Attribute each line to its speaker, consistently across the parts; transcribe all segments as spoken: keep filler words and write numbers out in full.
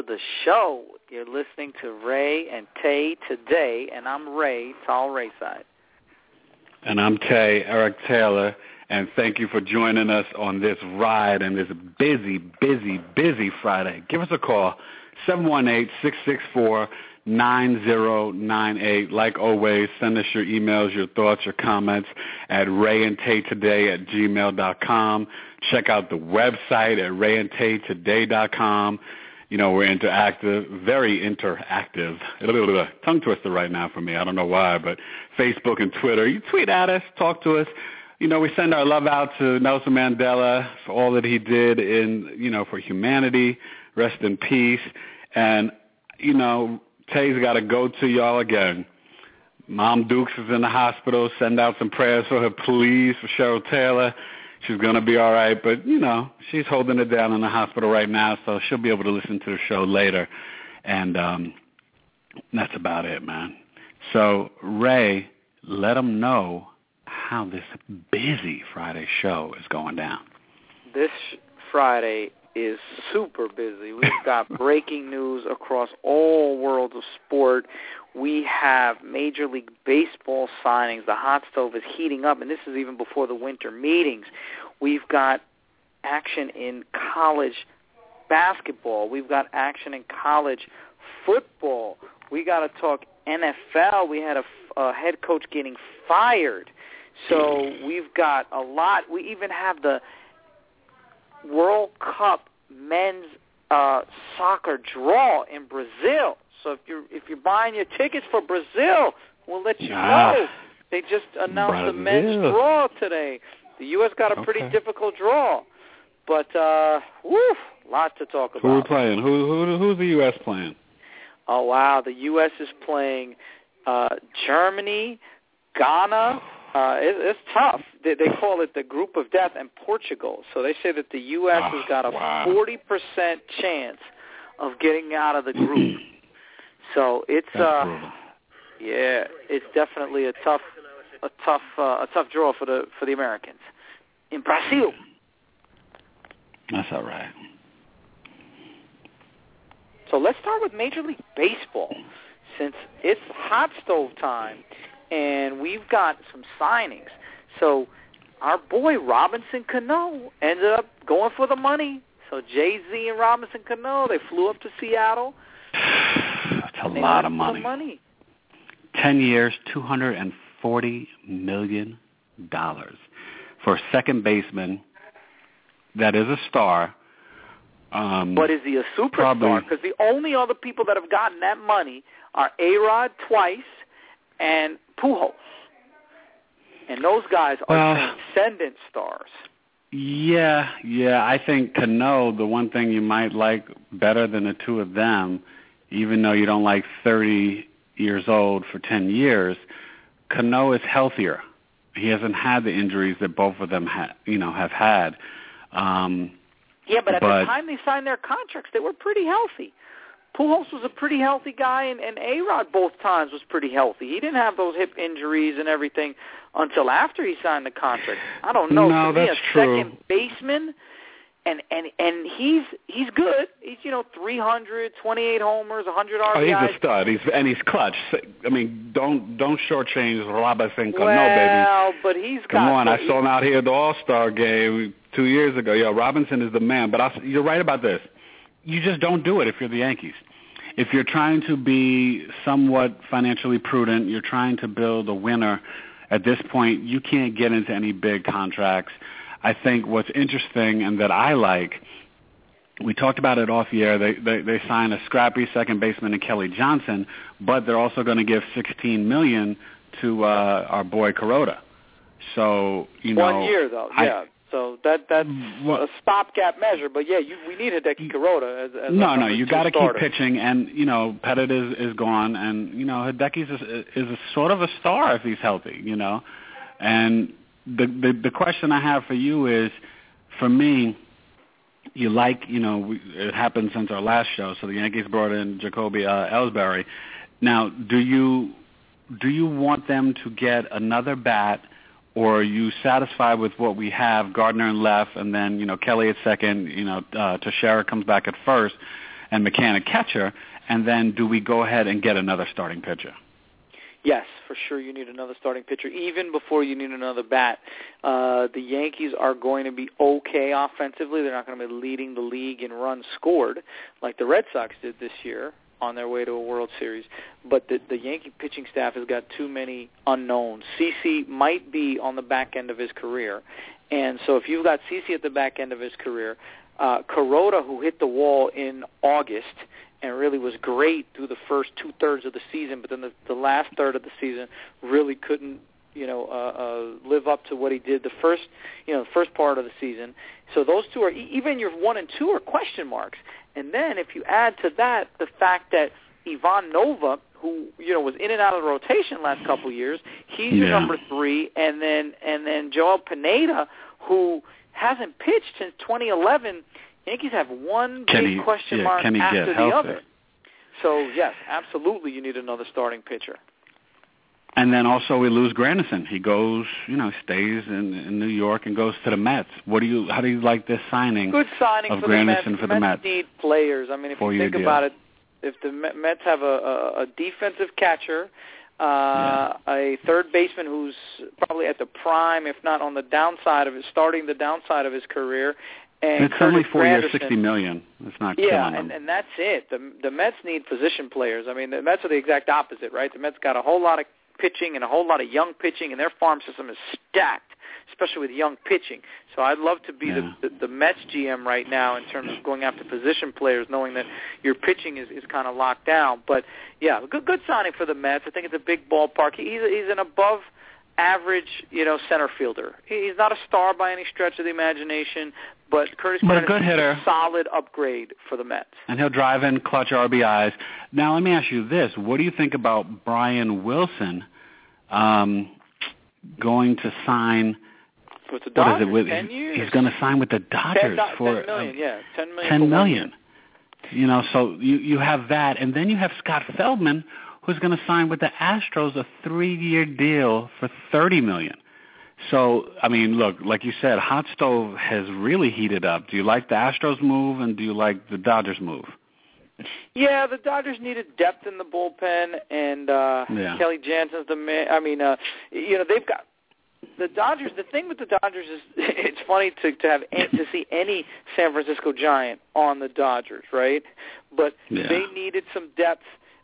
Speaker 1: the show. You're listening to Ray and Tay today, and I'm Ray, Tall Rayside.
Speaker 2: And I'm Tay, Eric Taylor, and thank you for joining us on this ride and this busy, busy, busy Friday. Give us a call, seven one eight, six six four, nine zero nine eight. Like always, send us your emails, your thoughts, your comments at rayandtaytoday at gmail dot com. Check out the website at rayandtaytoday dot com. You know, we're interactive, very interactive. A little bit of a tongue twister right now for me. I don't know why, but Facebook and Twitter. You tweet at us, talk to us. You know, we send our love out to Nelson Mandela for all that he did in, you know, for humanity. Rest in peace. And, you know, Tay's got to go to y'all again. Mom Dukes is in the hospital. Send out some prayers for her, please, for Cheryl Taylor. She's going to be all right, but, you know, she's holding it down in the hospital right now, so she'll be able to listen to the show later. And um, that's about it, man. So, Ray, let them know how this busy Friday show is going down.
Speaker 1: This Friday is super busy. We've got breaking news across all worlds of sport. We have Major League Baseball signings. The hot stove is heating up, and this is even before the winter meetings. We've got action in college basketball. We've got action in college football. We got to talk N F L. We had a, a head coach getting fired. So we've got a lot. We even have the World Cup men's uh, soccer draw in Brazil. So if you're if you're buying your tickets for Brazil, we'll let you
Speaker 2: ah,
Speaker 1: know. They just announced
Speaker 2: Brazil.
Speaker 1: the men's draw today. The U S got a pretty
Speaker 2: okay.
Speaker 1: difficult draw, but uh, woo, lot to talk about.
Speaker 2: Who are we playing? Who who who's the U S playing?
Speaker 1: Oh wow, the U S is playing uh, Germany, Ghana. Uh, it, it's tough. They, they call it the group of death, and Portugal. So they say that the U S
Speaker 2: oh,
Speaker 1: has got a
Speaker 2: wow.
Speaker 1: forty percent chance of getting out of the group. So it's uh, yeah, it's definitely a tough, a tough, uh, a tough draw for the for the Americans in Brazil.
Speaker 2: That's all right.
Speaker 1: So let's start with Major League Baseball, since it's hot stove time, and we've got some signings. So our boy Robinson Cano ended up going for the money. So Jay-Z and Robinson Cano, they flew up to Seattle.
Speaker 2: That's a lot of money.
Speaker 1: money.
Speaker 2: Ten years, two hundred and forty million dollars for a second baseman that is a star. Um,
Speaker 1: but is he a superstar? Because the only other people that have gotten that money are A-Rod twice and Pujols, and those guys are
Speaker 2: well,
Speaker 1: transcendent stars.
Speaker 2: Yeah, yeah. I think Cano, the one thing you might like better than the two of them, even though you don't like thirty years old for ten years, Cano is healthier. He hasn't had the injuries that both of them ha- you know, have had. Um,
Speaker 1: yeah, but at
Speaker 2: but,
Speaker 1: the time they signed their contracts, they were pretty healthy. Pujols was a pretty healthy guy, and, and A-Rod both times was pretty healthy. He didn't have those hip injuries and everything until after he signed the contract. I don't know.
Speaker 2: No,
Speaker 1: to me,
Speaker 2: that's
Speaker 1: a
Speaker 2: true.
Speaker 1: second baseman, and and and he's he's good. He's you know three hundred, twenty-eight homers, one hundred R B Is.
Speaker 2: Oh, he's a stud. He's and he's clutch. I mean, don't don't shortchange Robinson Cano,
Speaker 1: well,
Speaker 2: baby.
Speaker 1: Well, but he's
Speaker 2: come
Speaker 1: got
Speaker 2: on.
Speaker 1: the,
Speaker 2: I saw him out here at the All-Star game two years ago. Yeah, Robinson is the man. But I'll, you're right about this. You just don't do it if you're the Yankees. If you're trying to be somewhat financially prudent, you're trying to build a winner, at this point, you can't get into any big contracts. I think what's interesting and that I like, we talked about it off the air, they, they, they signed a scrappy second baseman in Kelly Johnson, but they're also going to give sixteen million dollars to uh, our boy Kuroda. So, you know.
Speaker 1: One year, though,
Speaker 2: I,
Speaker 1: yeah. So that that's
Speaker 2: well,
Speaker 1: a stopgap measure, but yeah, you, we need Hideki Kuroda as, as
Speaker 2: no,
Speaker 1: a
Speaker 2: no. You
Speaker 1: got to
Speaker 2: keep pitching, and you know Pettit is, is gone, and you know Hideki's is, is a sort of a star if he's healthy, you know. And the, the the question I have for you is, for me, you like you know we, it happened since our last show, so the Yankees brought in Jacoby uh, Ellsbury. Now, do you do you want them to get another bat? Or are you satisfied with what we have, Gardner in left, and then, you know, Kelly at second, you know, uh, Teixeira comes back at first, and McCann a catcher, and then do we go ahead and get another starting pitcher?
Speaker 1: Yes, for sure you need another starting pitcher, even before you need another bat. Uh, the Yankees are going to be okay offensively. They're not going to be leading the league in runs scored like the Red Sox did this year on their way to a World Series. But the, the Yankee pitching staff has got too many unknowns. CeCe might be on the back end of his career. And so if you've got CeCe at the back end of his career, uh, Kuroda, who hit the wall in August and really was great through the first two-thirds of the season, but then the, the last third of the season really couldn't, you know, uh, uh, live up to what he did the first, you know, the first part of the season. So those two are, even your one and two are question marks. And then if you add to that the fact that Ivan Nova, who, you know, was in and out of the rotation last couple of years, he's
Speaker 2: yeah.
Speaker 1: your number three, and then and then Joel Pineda, who hasn't pitched since twenty eleven. Yankees have one
Speaker 2: can
Speaker 1: big
Speaker 2: he,
Speaker 1: question
Speaker 2: yeah,
Speaker 1: mark
Speaker 2: can he
Speaker 1: after
Speaker 2: get
Speaker 1: the
Speaker 2: healthy?
Speaker 1: other. So, yes, absolutely you need another starting pitcher.
Speaker 2: And then also we lose Granderson. He goes, you know, stays in, in New York and goes to the Mets. What do you? How do you like this signing?
Speaker 1: Good signing
Speaker 2: of
Speaker 1: for
Speaker 2: Granderson
Speaker 1: the Mets.
Speaker 2: for
Speaker 1: the
Speaker 2: the
Speaker 1: Mets
Speaker 2: Mets.
Speaker 1: need players. I mean, if
Speaker 2: Four
Speaker 1: you think
Speaker 2: deal.
Speaker 1: about it, if the Mets have a, a, a defensive catcher, uh, yeah. a third baseman who's probably at the prime, if not on the downside of it, starting the downside of his career. And
Speaker 2: it's
Speaker 1: Curtis
Speaker 2: only four
Speaker 1: Granderson,
Speaker 2: years, sixty million. It's not
Speaker 1: yeah,
Speaker 2: killing them.
Speaker 1: and, and that's it. The the Mets need position players. I mean, the Mets are the exact opposite, right? The Mets got a whole lot of pitching and a whole lot of young pitching, and their farm system is stacked, especially with young pitching. So I'd love to be
Speaker 2: yeah.
Speaker 1: the, the the Mets G M right now in terms of going after position players, knowing that your pitching is, is kind of locked down. But yeah, good good signing for the Mets. I think it's a big ballpark. He's he's an above average, you know, center fielder. He's not a star by any stretch of the imagination, but Curtis
Speaker 2: but a
Speaker 1: Granderson
Speaker 2: good hitter.
Speaker 1: is a solid upgrade for the Mets.
Speaker 2: And he'll drive in clutch R B Is. Now, let me ask you this. What do you think about Brian Wilson um, going to sign
Speaker 1: with the Dodgers?
Speaker 2: What is it? With,
Speaker 1: ten years.
Speaker 2: He's going to sign with the Dodgers
Speaker 1: ten,
Speaker 2: for
Speaker 1: ten million, uh, yeah, ten million.
Speaker 2: ten million. You know, so you, you have that, and then you have Scott Feldman, who's going to sign with the Astros a three-year deal for thirty million dollars. So, I mean, look, like you said, Hot Stove has really heated up. Do you like the Astros move, and do you like the Dodgers move?
Speaker 1: Yeah, the Dodgers needed depth in the bullpen, and uh,
Speaker 2: yeah.
Speaker 1: Kelly Jansen's the man. I mean, uh, you know, they've got the Dodgers. The thing with the Dodgers is it's funny to to have to see any San Francisco Giant on the Dodgers, right? But
Speaker 2: yeah.
Speaker 1: they needed some depth.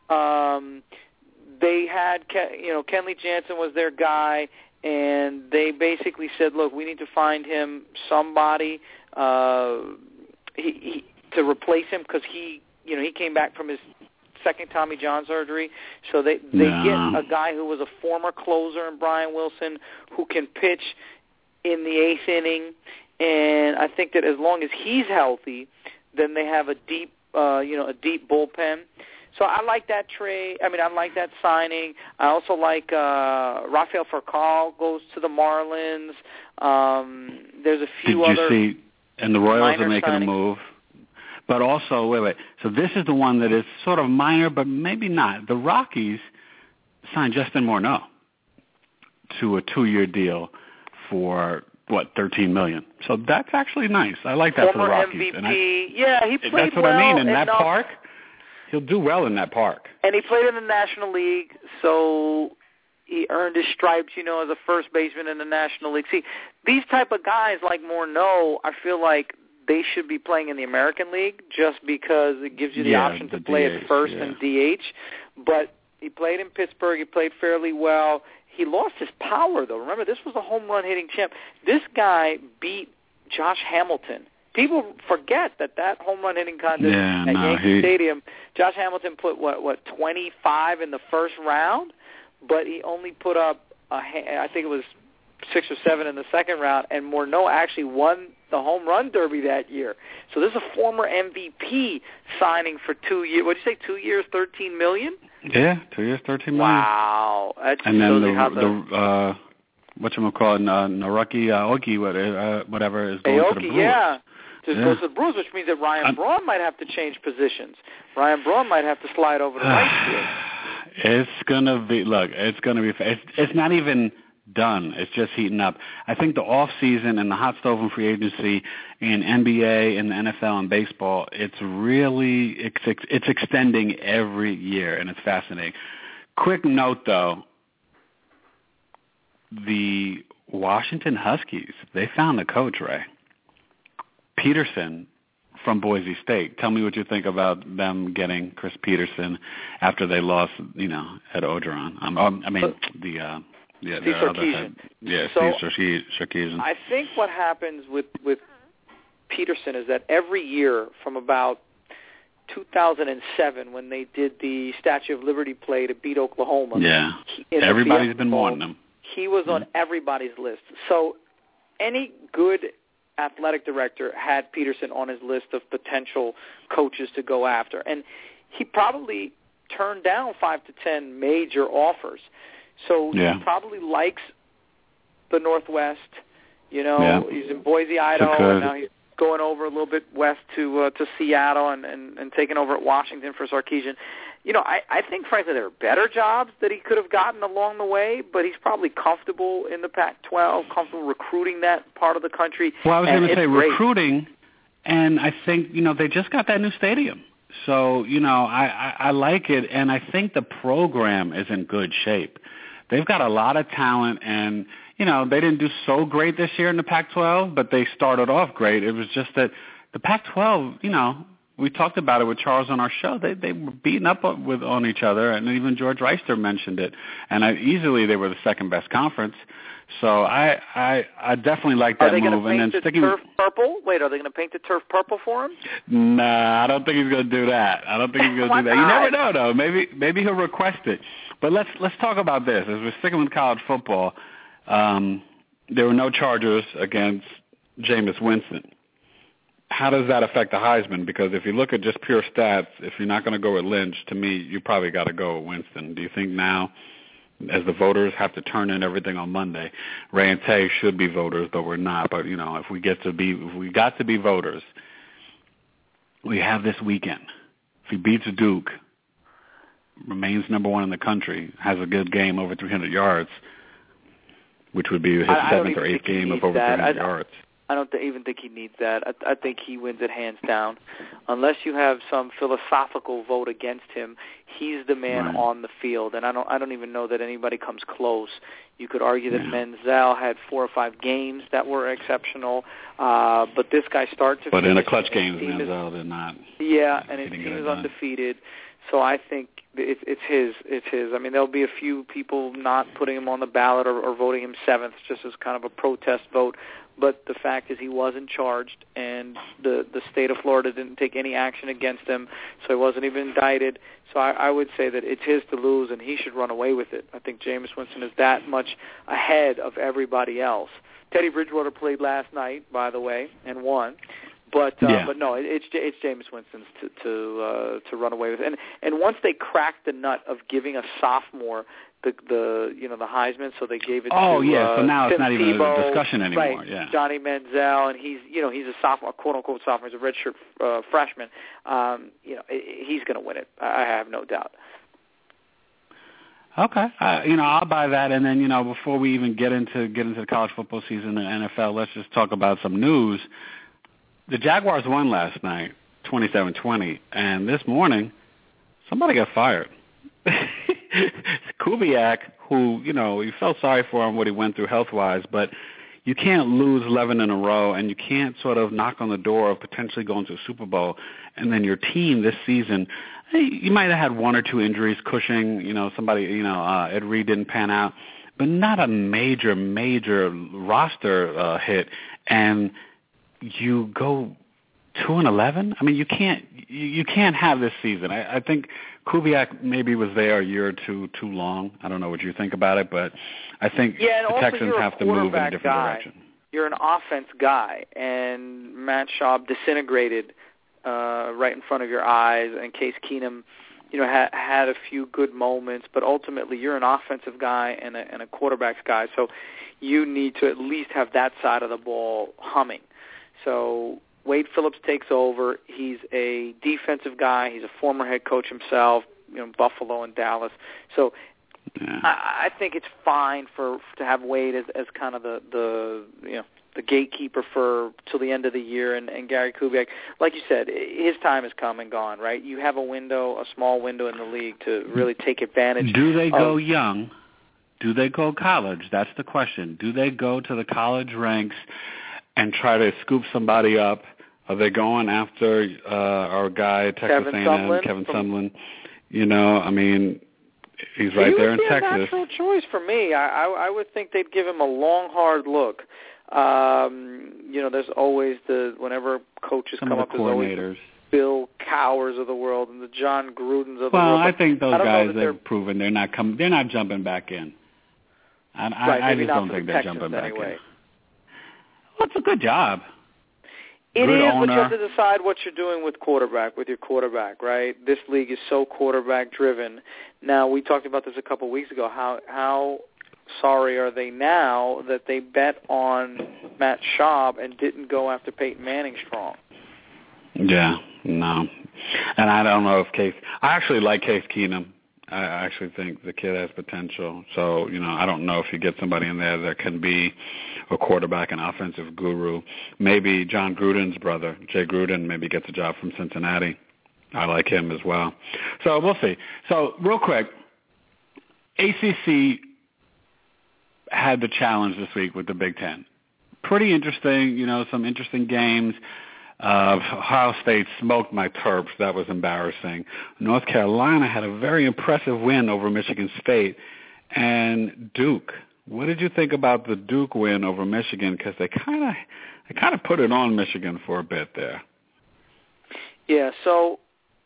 Speaker 1: Um, they had, you know, Kenley Jansen was their guy, and they basically said, look, we need to find him somebody uh, he, he, to replace him because he, you know, he came back from his second Tommy John surgery. So they, they
Speaker 2: no.
Speaker 1: get a guy who was a former closer in Brian Wilson who can pitch in the eighth inning. And I think that as long as he's healthy, then they have a deep, uh, you know, a deep bullpen. So I like that trade. I mean, I like that signing. I also like uh, Rafael Furcal goes to the Marlins. Um, there's a few
Speaker 2: Did
Speaker 1: other.
Speaker 2: Did you see? And the Royals are making
Speaker 1: signings.
Speaker 2: a move. But also, wait, wait. So this is the one that is sort of minor, but maybe not. The Rockies signed Justin Morneau to a two-year deal for what, thirteen million dollars. So that's actually nice. I like that
Speaker 1: Former
Speaker 2: for the Rockies.
Speaker 1: M V P.
Speaker 2: And I,
Speaker 1: yeah, he played
Speaker 2: That's what
Speaker 1: well
Speaker 2: I mean. In that
Speaker 1: enough.
Speaker 2: park, he'll do well in that park.
Speaker 1: And he played in the National League, so he earned his stripes, you know, as a first baseman in the National League. See, these type of guys like Morneau, I feel like they should be playing in the American League just because it gives you the
Speaker 2: yeah,
Speaker 1: option to
Speaker 2: the
Speaker 1: play
Speaker 2: D H,
Speaker 1: at first
Speaker 2: yeah.
Speaker 1: and D H. But he played in Pittsburgh. He played fairly well. He lost his power, though. Remember, this was a home run hitting champ. This guy beat Josh Hamilton. People forget that that home run hitting contest
Speaker 2: yeah,
Speaker 1: at
Speaker 2: no,
Speaker 1: Yankee
Speaker 2: he...
Speaker 1: Stadium, Josh Hamilton put, what, what, twenty-five in the first round? But he only put up, a, I think it was six or seven in the second round, and Morneau actually won the home run derby that year. So this is a former M V P signing for two years. What did you say, two years, thirteen million dollars?
Speaker 2: Yeah, two years, thirteen million dollars.
Speaker 1: Wow. That
Speaker 2: and then the,
Speaker 1: how the,
Speaker 2: the uh, whatchamacallit, uh, Naruki Aoki, what, uh, whatever, is going
Speaker 1: Aoki,
Speaker 2: to the Brewers.
Speaker 1: yeah. Just
Speaker 2: yeah.
Speaker 1: goes to the Brewers, which means that Ryan I'm, Braun might have to change positions. Ryan Braun might have to slide over to right field.
Speaker 2: It's gonna be look. It's gonna be. It's, it's not even done. It's just heating up. I think the off season and the hot stove and free agency in N B A and the N F L and baseball, it's really it's, it's extending every year, and it's fascinating. Quick note, though, the Washington Huskies, they found a coach, Ray. Peterson from Boise State. Tell me what you think about them getting Chris Peterson after they lost, you know, at Orgeron. Um, um, I mean, the uh, yeah,
Speaker 1: Steve Sarkisian.
Speaker 2: Yeah,
Speaker 1: so
Speaker 2: Steve Sarkisian.
Speaker 1: I think what happens with with Peterson is that every year from about two thousand seven, when they did the Statue of Liberty play to beat Oklahoma,
Speaker 2: yeah,
Speaker 1: in
Speaker 2: everybody's been
Speaker 1: Bowl,
Speaker 2: wanting them.
Speaker 1: He was on mm-hmm. everybody's list. So any good athletic director had Peterson on his list of potential coaches to go after. And he probably turned down five to ten major offers. So
Speaker 2: yeah.
Speaker 1: he probably likes the Northwest. You know,
Speaker 2: yeah.
Speaker 1: he's in Boise, Idaho, and now he's going over a little bit west to uh, to Seattle and, and, and taking over at Washington for Sarkisian. You know, I, I think, frankly, there are better jobs that he could have gotten along the way, but he's probably comfortable in the Pac twelve, comfortable recruiting that part of the country.
Speaker 2: Well, I was going to say
Speaker 1: great.
Speaker 2: recruiting, and I think, you know, they just got that new stadium. So, you know, I, I, I like it, and I think the program is in good shape. They've got a lot of talent, and, you know, they didn't do so great this year in the Pac twelve, but they started off great. It was just that the Pac twelve, you know, we talked about it with Charles on our show. They they were beating up with on each other, and even George Reister mentioned it. And I, easily they were the second best conference. So I I, I definitely like that move.
Speaker 1: Are they going to paint
Speaker 2: and then
Speaker 1: the
Speaker 2: sticking,
Speaker 1: turf purple? Wait, are they going to paint the turf purple for him?
Speaker 2: Nah, I don't think he's going to do that. I don't think he's going to do that. You never know, though. Maybe maybe he'll request it. But let's let's talk about this. As we're sticking with college football, um, there were no charges against Jameis Winston. How does that affect the Heisman? Because if you look at just pure stats, if you're not going to go with Lynch, to me, you probably got to go with Winston. Do you think now, as the voters have to turn in everything on Monday, Ray and Tay should be voters, though we're not. But you know, if we get to be, if we got to be voters, we have this weekend. If he beats Duke, remains number one in the country, has a good game over three hundred yards, which would be his
Speaker 1: I,
Speaker 2: seventh
Speaker 1: I
Speaker 2: or eighth game of over
Speaker 1: that.
Speaker 2: three hundred
Speaker 1: I,
Speaker 2: yards.
Speaker 1: I don't th- even think he needs that. I, I think he wins it hands down. Unless you have some philosophical vote against him, he's the man
Speaker 2: right.
Speaker 1: on the field, and I don't. I don't even know that anybody comes close. You could argue that
Speaker 2: yeah.
Speaker 1: Menzel had four or five games that were exceptional, uh, but this guy starts to.
Speaker 2: But in a clutch game, Menzel did not.
Speaker 1: Yeah, and his team is undefeated. So I think it's it's his. It's his. I mean, there'll be a few people not putting him on the ballot or, or voting him seventh, just as kind of a protest vote. But the fact is he wasn't charged, and the, the state of Florida didn't take any action against him, so he wasn't even indicted. So I, I would say that it's his to lose, and he should run away with it. I think Jameis Winston is that much ahead of everybody else. Teddy Bridgewater played last night, by the way, and won. But uh,
Speaker 2: yeah.
Speaker 1: but no, it's it's Jameis Winston's to to uh, to run away with, and and once they cracked the nut of giving a sophomore the the you know the Heisman, so they gave it.
Speaker 2: Oh
Speaker 1: to,
Speaker 2: yeah,
Speaker 1: uh,
Speaker 2: so now
Speaker 1: Tim
Speaker 2: it's not
Speaker 1: Tebow,
Speaker 2: even a discussion anymore.
Speaker 1: Right,
Speaker 2: yeah,
Speaker 1: Johnny Manziel, and he's you know he's a sophomore, quote unquote sophomore, he's a redshirt uh, freshman. Um, you know he's going to win it. I have no doubt.
Speaker 2: Okay, uh, you know I'll buy that, and then you know before we even get into get into the college football season and N F L, let's just talk about some news. The Jaguars won last night, twenty-seven twenty, and this morning, somebody got fired. Kubiak, who, you know, you felt sorry for him what he went through health-wise, but you can't lose eleven in a row, and you can't sort of knock on the door of potentially going to a Super Bowl, and then your team this season, you might have had one or two injuries, Cushing, you know, somebody, you know, uh, Ed Reed didn't pan out, but not a major, major roster uh, hit, and you go two and eleven. I mean, you can't you, you can't have this season. I, I think Kubiak maybe was there a year or two too long. I don't know what you think about it, but I think
Speaker 1: yeah, and
Speaker 2: the
Speaker 1: also
Speaker 2: Texans
Speaker 1: you're
Speaker 2: have
Speaker 1: a
Speaker 2: to move in a different
Speaker 1: guy.
Speaker 2: direction.
Speaker 1: You're an offense guy, and Matt Schaub disintegrated uh, right in front of your eyes. And Case Keenum, you know, ha- had a few good moments, but ultimately you're an offensive guy and a, and a quarterback's guy, so you need to at least have that side of the ball humming. So Wade Phillips takes over. He's a defensive guy. He's a former head coach himself, you know, Buffalo and Dallas. So
Speaker 2: Yeah.
Speaker 1: I, I think it's fine for to have Wade as, as kind of the, the you know the gatekeeper for till the end of the year, and, and Gary Kubiak, like you said, his time has come and gone. Right? You have a window, a small window in the league to really take advantage.
Speaker 2: Do they go
Speaker 1: of,
Speaker 2: young? Do they go college? That's the question. Do they go to the college ranks and try to scoop somebody up? Are they going after uh, our guy, Texas
Speaker 1: Kevin
Speaker 2: A and M,
Speaker 1: Sumlin
Speaker 2: Kevin
Speaker 1: from,
Speaker 2: Sumlin? You know, I mean, he's right
Speaker 1: he
Speaker 2: there
Speaker 1: would
Speaker 2: in
Speaker 1: be
Speaker 2: Texas.
Speaker 1: A natural choice for me. I, I, I would think they'd give him a long, hard look. Um, you know, there's always the whenever coaches
Speaker 2: Some
Speaker 1: come
Speaker 2: of the
Speaker 1: up, there's always
Speaker 2: coordinators.
Speaker 1: the Bill Cowers of the world and the John Grudens of the
Speaker 2: well,
Speaker 1: world.
Speaker 2: Well, I think those
Speaker 1: I
Speaker 2: guys
Speaker 1: they're,
Speaker 2: have proven they're not coming. They're not jumping back in. I,
Speaker 1: right,
Speaker 2: I, I
Speaker 1: maybe
Speaker 2: just
Speaker 1: not
Speaker 2: don't
Speaker 1: for
Speaker 2: think
Speaker 1: the
Speaker 2: they're
Speaker 1: Texans
Speaker 2: jumping back
Speaker 1: anyway.
Speaker 2: in. Well, it's a good job.
Speaker 1: It
Speaker 2: good
Speaker 1: is,
Speaker 2: owner.
Speaker 1: but you have to decide what you're doing with quarterback, with your quarterback, right? This league is so quarterback-driven. Now, we talked about this a couple of weeks ago. How how sorry are they now that they bet on Matt Schaub and didn't go after Peyton Manning strong?
Speaker 2: Yeah, no. And I don't know if Case – I actually like Case Keenum. I actually think the kid has potential. So, you know, I don't know if you get somebody in there that can be a quarterback and offensive guru. Maybe John Gruden's brother, Jay Gruden, maybe gets a job from Cincinnati. I like him as well. So we'll see. So real quick, A C C had the challenge this week with the Big Ten. Pretty interesting, you know, some interesting games. Uh, Ohio State smoked my Terps. That was embarrassing. North Carolina had a very impressive win over Michigan State. And Duke, what did you think about the Duke win over Michigan? Because they kind of they kind of put it on Michigan for a bit there.
Speaker 1: Yeah, so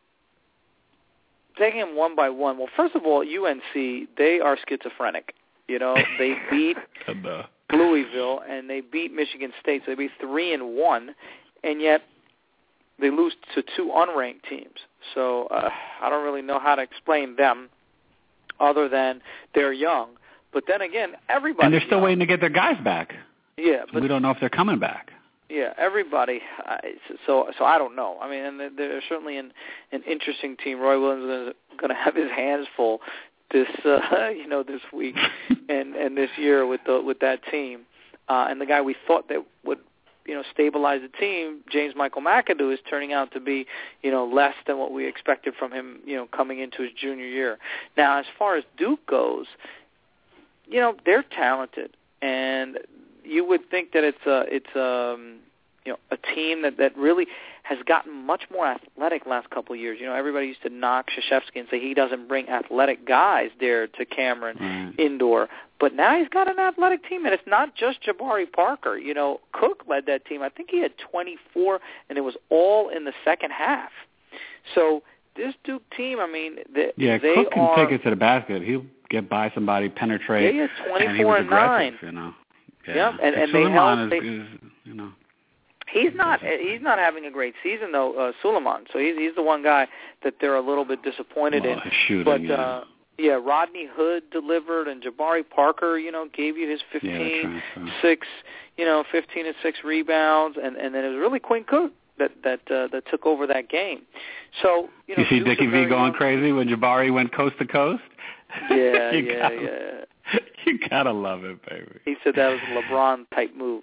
Speaker 1: taking them one by one. Well, first of all, U N C, they are schizophrenic. You know, they beat
Speaker 2: and, uh,
Speaker 1: Louisville and they beat Michigan State, so they beat three and one. And yet they lose to two unranked teams. So uh, I don't really know how to explain them other than they're young. But then again, everybody.
Speaker 2: And they're still
Speaker 1: young.
Speaker 2: waiting to get their guys back.
Speaker 1: Yeah.
Speaker 2: So
Speaker 1: but
Speaker 2: we don't know if they're coming back.
Speaker 1: Yeah, everybody. Uh, so so I don't know. I mean, and they're certainly an, an interesting team. Roy Williams is going to have his hands full this uh, you know this week and, and this year with the with that team. Uh, and the guy we thought that would you know, stabilize the team, James Michael McAdoo, is turning out to be, you know, less than what we expected from him, you know, coming into his junior year. Now, as far as Duke goes, you know, they're talented, and you would think that it's a, it's um, you know, a team that, that really has gotten much more athletic last couple of years. You know, everybody used to knock Krzyzewski and say he doesn't bring athletic guys there to Cameron
Speaker 2: right.
Speaker 1: Indoor. But now he's got an athletic team, and it's not just Jabari Parker. You know, Cook led that team. I think he had twenty-four, and it was all in the second half. So this Duke team, I mean, they,
Speaker 2: yeah,
Speaker 1: they
Speaker 2: Cook can
Speaker 1: are,
Speaker 2: take it to the basket. He'll get by somebody, penetrate.
Speaker 1: Yeah, he has
Speaker 2: and he was
Speaker 1: twenty-four and nine.
Speaker 2: You know, yeah,
Speaker 1: Yep, and, and, and they
Speaker 2: Suleiman
Speaker 1: held.
Speaker 2: Is,
Speaker 1: They,
Speaker 2: is, you know.
Speaker 1: He's not. He's not having a great season though, uh, Suleiman. So he's he's the one guy that they're a little bit disappointed
Speaker 2: well,
Speaker 1: in.
Speaker 2: Shooting,
Speaker 1: but
Speaker 2: yeah.
Speaker 1: uh, yeah, Rodney Hood delivered, and Jabari Parker, you know, gave you his fifteen,
Speaker 2: yeah,
Speaker 1: six, you know, fifteen and six rebounds, and and then it was really Quinn Cook that that uh, that took over that game. So you know,
Speaker 2: you see
Speaker 1: Duke's
Speaker 2: Dickie V going crazy when Jabari went coast to coast.
Speaker 1: Yeah,
Speaker 2: you
Speaker 1: yeah,
Speaker 2: gotta,
Speaker 1: yeah.
Speaker 2: You gotta love it, baby.
Speaker 1: He said that was a LeBron type move.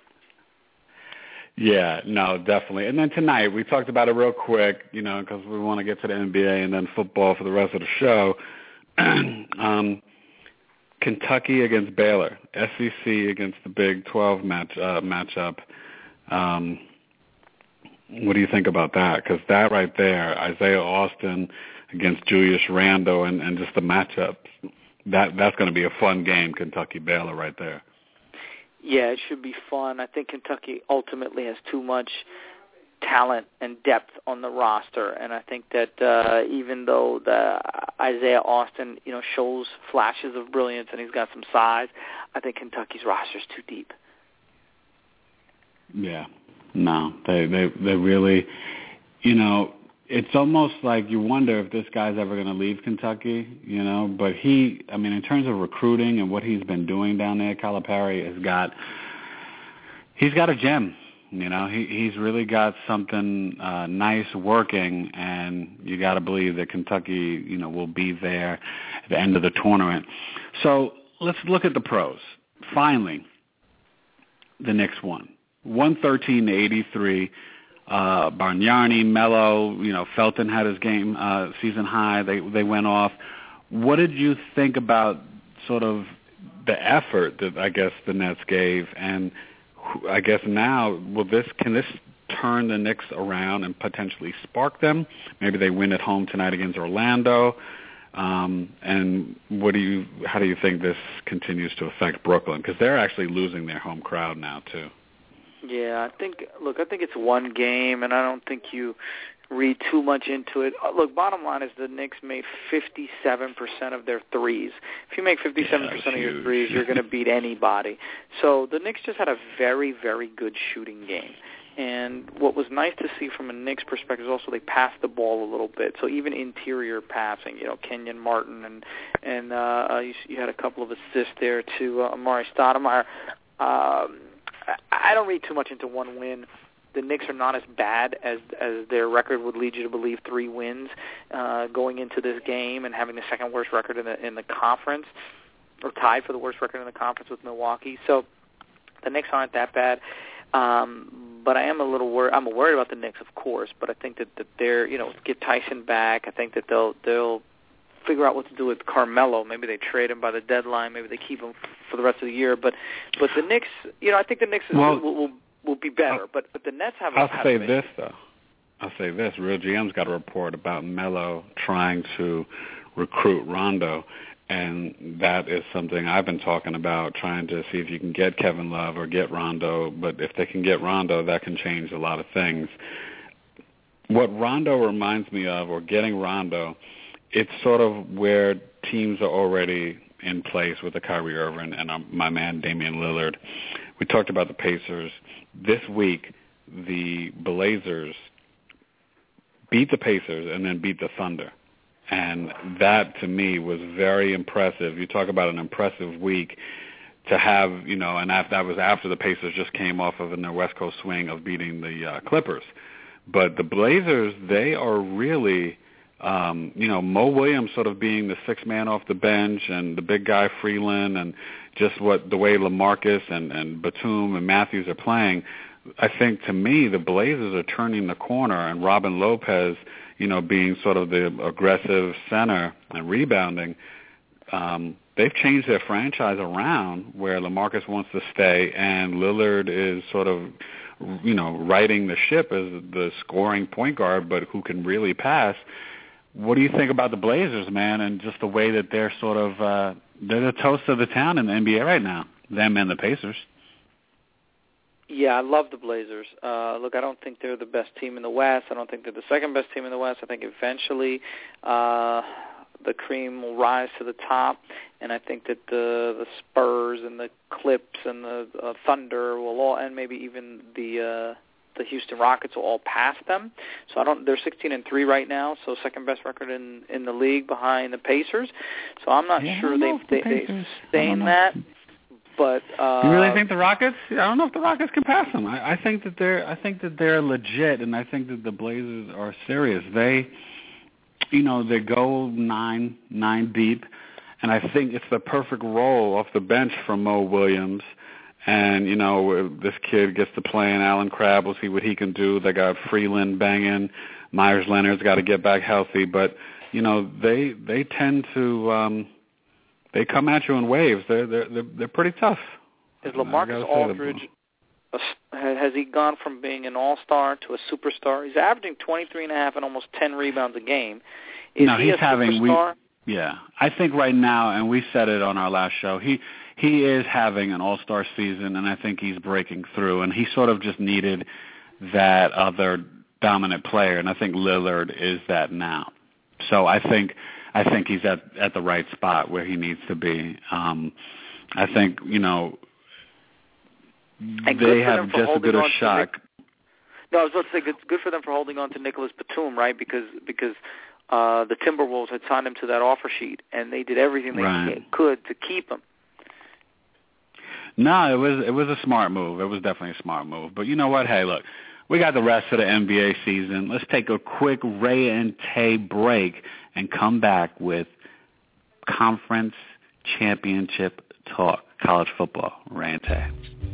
Speaker 2: Yeah, no, definitely. And then tonight, we talked about it real quick, you know, because we want to get to the N B A and then football for the rest of the show. um, Kentucky against Baylor, S E C against the Big twelve match uh, matchup. Um, what do you think about that? Because that right there, Isaiah Austin against Julius Randle, and, and just the matchups, that that's going to be a fun game, Kentucky-Baylor right there.
Speaker 1: Yeah, it should be fun. I think Kentucky ultimately has too much talent and depth on the roster, and I think that uh, even though the Isaiah Austin, you know, shows flashes of brilliance and he's got some size, I think Kentucky's roster is too deep.
Speaker 2: Yeah, no, they they they really, you know, it's almost like you wonder if this guy's ever going to leave Kentucky, you know. But he, I mean, in terms of recruiting and what he's been doing down there, Calipari has got, he's got a gem. You know, he he's really got something uh, nice working, and you got to believe that Kentucky, you know, will be there at the end of the tournament. So let's look at the pros. Finally, the Knicks won, one thirteen to eighty-three. Uh, Bargnani, Melo, you know, Felton had his game uh, season high. They they went off. What did you think about sort of the effort that I guess the Nets gave, and I guess now will this can this turn the Knicks around and potentially spark them? Maybe they win at home tonight against Orlando. Um, and what do you how do you think this continues to affect Brooklyn? Because they're actually losing their home crowd now too.
Speaker 1: Yeah, I think. Look, I think it's one game, and I don't think you read too much into it. Look, bottom line is the Knicks made fifty-seven percent of their threes. If you make fifty-seven percent yeah, of your threes, you're going to beat anybody. So the Knicks just had a very, very good shooting game. And what was nice to see from a Knicks perspective is also they passed the ball a little bit. So even interior passing, you know, Kenyon Martin and and uh, you, you had a couple of assists there to uh, Amari Stoudemire. Um, I don't read too much into one win. The Knicks are not as bad as as their record would lead you to believe. Three wins uh, going into this game and having the second worst record in the in the conference, or tied for the worst record in the conference with Milwaukee. So the Knicks aren't that bad. Um, but I am a little worried. I'm worried about the Knicks, of course. But I think that, that they're, you know, get Tyson back. I think that they'll they'll figure out what to do with Carmelo. Maybe they trade him by the deadline. Maybe they keep him for the rest of the year. But but the Knicks, you know, I think the Knicks
Speaker 2: well,
Speaker 1: will, will will be better.
Speaker 2: I'll,
Speaker 1: but but the Nets have.
Speaker 2: I'll
Speaker 1: have
Speaker 2: say
Speaker 1: been.
Speaker 2: this though. I'll say this. Real G M's got a report about Melo trying to recruit Rondo. And that is something I've been talking about, trying to see if you can get Kevin Love or get Rondo. But if they can get Rondo, that can change a lot of things. What Rondo reminds me of, or getting Rondo, it's sort of where teams are already in place with the Kyrie Irving and um, my man Damian Lillard. We talked about the Pacers. This week, the Blazers beat the Pacers and then beat the Thunder. And that, to me, was very impressive. You talk about an impressive week to have, you know, and that, that was after the Pacers just came off of a West Coast swing of beating the uh, Clippers. But the Blazers, they are really, um, you know, Mo Williams sort of being the sixth man off the bench and the big guy Freeland and just what the way LaMarcus and, and Batum and Matthews are playing. I think, to me, the Blazers are turning the corner, and Robin Lopez, you know, being sort of the aggressive center and rebounding, um, they've changed their franchise around where LaMarcus wants to stay and Lillard is sort of, you know, riding the ship as the scoring point guard, but who can really pass. What do you think about the Blazers, man, and just the way that they're sort of, uh, they're the toast of the town in the N B A right now, them and the Pacers?
Speaker 1: Yeah, I love the Blazers. Uh, look, I don't think they're the best team in the West. I don't think they're the second best team in the West. I think eventually uh, the cream will rise to the top, and I think that the the Spurs and the Clips and the uh, Thunder will all, and maybe even the uh, the Houston Rockets will all pass them. So I don't. They're sixteen and three right now, so second best record in in the league behind the Pacers. So I'm not
Speaker 2: yeah,
Speaker 1: sure they they, they sustain that. But uh,
Speaker 2: you really think the Rockets? I don't know if the Rockets can pass them. I, I think that they're. I think that they're legit, and I think that the Blazers are serious. They, you know, they go nine nine deep, and I think it's the perfect role off the bench for Mo Williams. And you know, this kid gets to play in Allen Crabbe. We'll see what he can do. They got Freeland banging. Myers Leonard's got to get back healthy, but you know, they they tend to. Um, They come at you in waves. They're they're they're, they're pretty tough.
Speaker 1: Is LaMarcus Aldridge? A, has he gone from being an all-star to a superstar? He's averaging twenty-three and a half and almost ten rebounds a game. Is
Speaker 2: no,
Speaker 1: he
Speaker 2: he's
Speaker 1: a
Speaker 2: having.
Speaker 1: superstar?
Speaker 2: We, yeah, I think right now, and we said it on our last show. He he is having an all-star season, and I think he's breaking through. And he sort of just needed that other dominant player, and I think Lillard is that now. So I think. I think he's at, at the right spot where he needs to be. Um, I think, you know,
Speaker 1: and
Speaker 2: they have just a good a shot.
Speaker 1: Nick, no, I was about to say it's good for them for holding on to Nicholas Batum, right? Because because uh, the Timberwolves had signed him to that offer sheet, and they did everything they
Speaker 2: right.
Speaker 1: could to keep him.
Speaker 2: No, it was it was a smart move. It was definitely a smart move. But you know what? Hey, look, we got the rest of the N B A season. Let's take a quick Ray and Tay break and come back with conference championship talk, college football. Ray and Tay.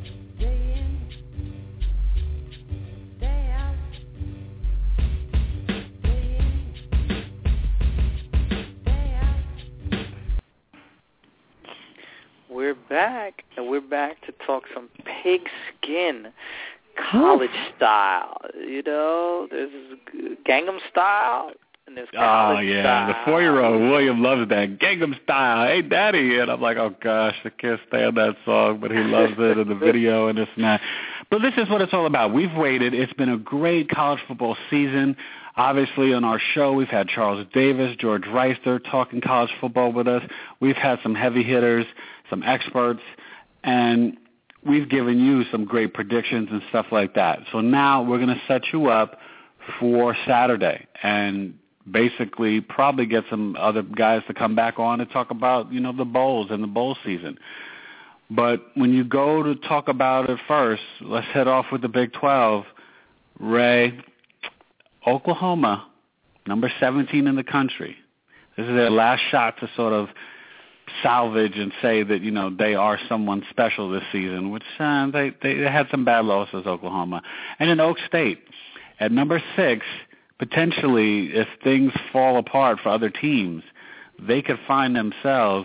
Speaker 1: We're back, and we're back to talk some pigskin college style. You know, there's Gangnam Style, and there's college
Speaker 2: Oh, yeah,
Speaker 1: style.
Speaker 2: the four-year-old William loves that Gangnam Style. Hey, Daddy. And I'm like, oh, gosh, I can't stand that song, but he loves it and the video and this and that. But this is what it's all about. We've waited. It's been a great college football season. Obviously, on our show, we've had Charles Davis, George Reister talking college football with us. We've had some heavy hitters, some experts, and we've given you some great predictions and stuff like that. So now we're going to set you up for Saturday and basically probably get some other guys to come back on and talk about, you know, the bowls and the bowl season. But when you go to talk about it first, let's head off with the Big twelve. Ray, Oklahoma, number seventeen in the country. This is their last shot to sort of salvage and say that, you know, they are someone special this season, which uh, they, they had some bad losses, Oklahoma. And then Oak State at number six, potentially if things fall apart for other teams, they could find themselves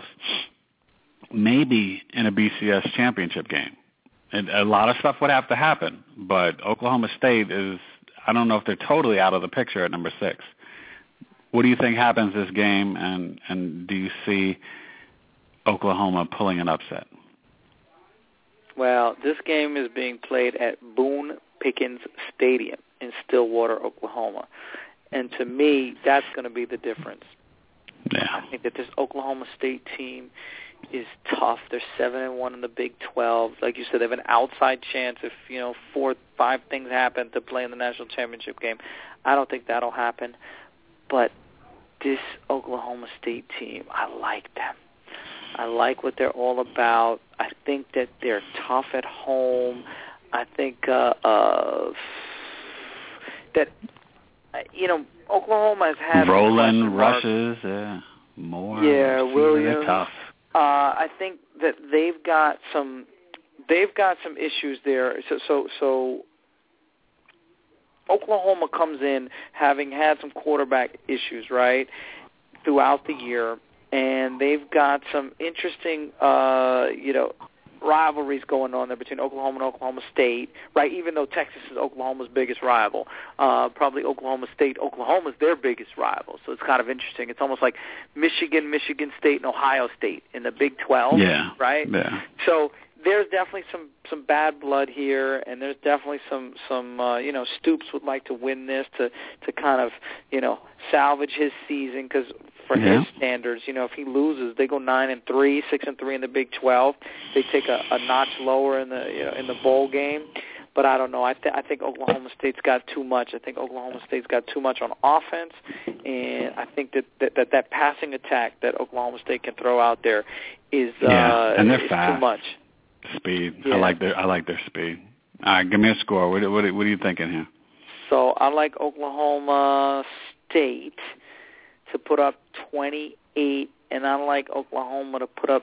Speaker 2: maybe in a B C S championship game. And a lot of stuff would have to happen, but Oklahoma State is, I don't know if they're totally out of the picture at number six. What do you think happens this game, and, and do you see Oklahoma pulling an upset?
Speaker 1: Well, this game is being played at Boone Pickens Stadium in Stillwater, Oklahoma. And to me, that's going to be the difference.
Speaker 2: Yeah.
Speaker 1: I think that this Oklahoma State team is tough. They're seven and one in the Big twelve. Like you said, they have an outside chance if, you know, four, five things happen to play in the national championship game. I don't think that'll happen. But this Oklahoma State team, I like them. I like what they're all about. I think that they're tough at home. I think uh, uh, that, you know, Oklahoma has had
Speaker 2: Roland rushes, yeah, more.
Speaker 1: Yeah, Williams.
Speaker 2: Tough.
Speaker 1: Uh, I think that they've got some, they've got some issues there. So, so, so Oklahoma comes in having had some quarterback issues, right, throughout the year. And they've got some interesting, uh, you know, rivalries going on there between Oklahoma and Oklahoma State, right? Even though Texas is Oklahoma's biggest rival, uh, probably Oklahoma State, Oklahoma's their biggest rival. So it's kind of interesting. It's almost like Michigan, Michigan State, and Ohio State in the Big twelve,
Speaker 2: yeah,
Speaker 1: right?
Speaker 2: Yeah.
Speaker 1: So there's definitely some, some bad blood here, and there's definitely some, some uh, you know, Stoops would like to win this to, to kind of, you know, salvage his season because for
Speaker 2: yeah.
Speaker 1: his standards, you know, if he loses, they go nine and three, six and three in the Big twelve. They take a, a notch lower in the you know, in the bowl game. But I don't know. I, th- I think Oklahoma State's got too much. I think Oklahoma State's got too much on offense, and I think that that, that, that passing attack that Oklahoma State can throw out there is
Speaker 2: yeah.
Speaker 1: uh,
Speaker 2: and they're
Speaker 1: is
Speaker 2: fast.
Speaker 1: too much.
Speaker 2: Speed.
Speaker 1: Yeah.
Speaker 2: I like their I like their speed. All right, give me a score. What, what, what are you thinking here?
Speaker 1: So I like Oklahoma State to put up twenty-eight, and I like Oklahoma to put up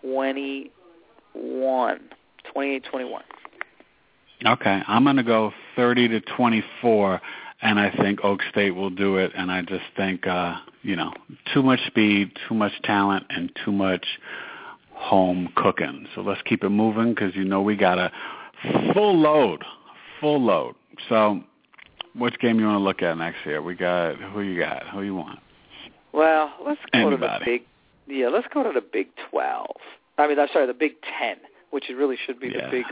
Speaker 1: twenty-one, twenty-eight twenty-one.
Speaker 2: Okay, I'm going to go thirty to twenty-four, and I think Oak State will do it, and I just think, uh, you know, too much speed, too much talent, and too much home cooking. So let's keep it moving because, you know, we got a full load, full load. So which game you want to look at next here? We got, who you got? Who you want?
Speaker 1: Well, let's go
Speaker 2: Anybody.
Speaker 1: to the Big, yeah, let's go to the Big twelve. I mean, I'm sorry, the Big ten, which it really should be
Speaker 2: yes.
Speaker 1: the Big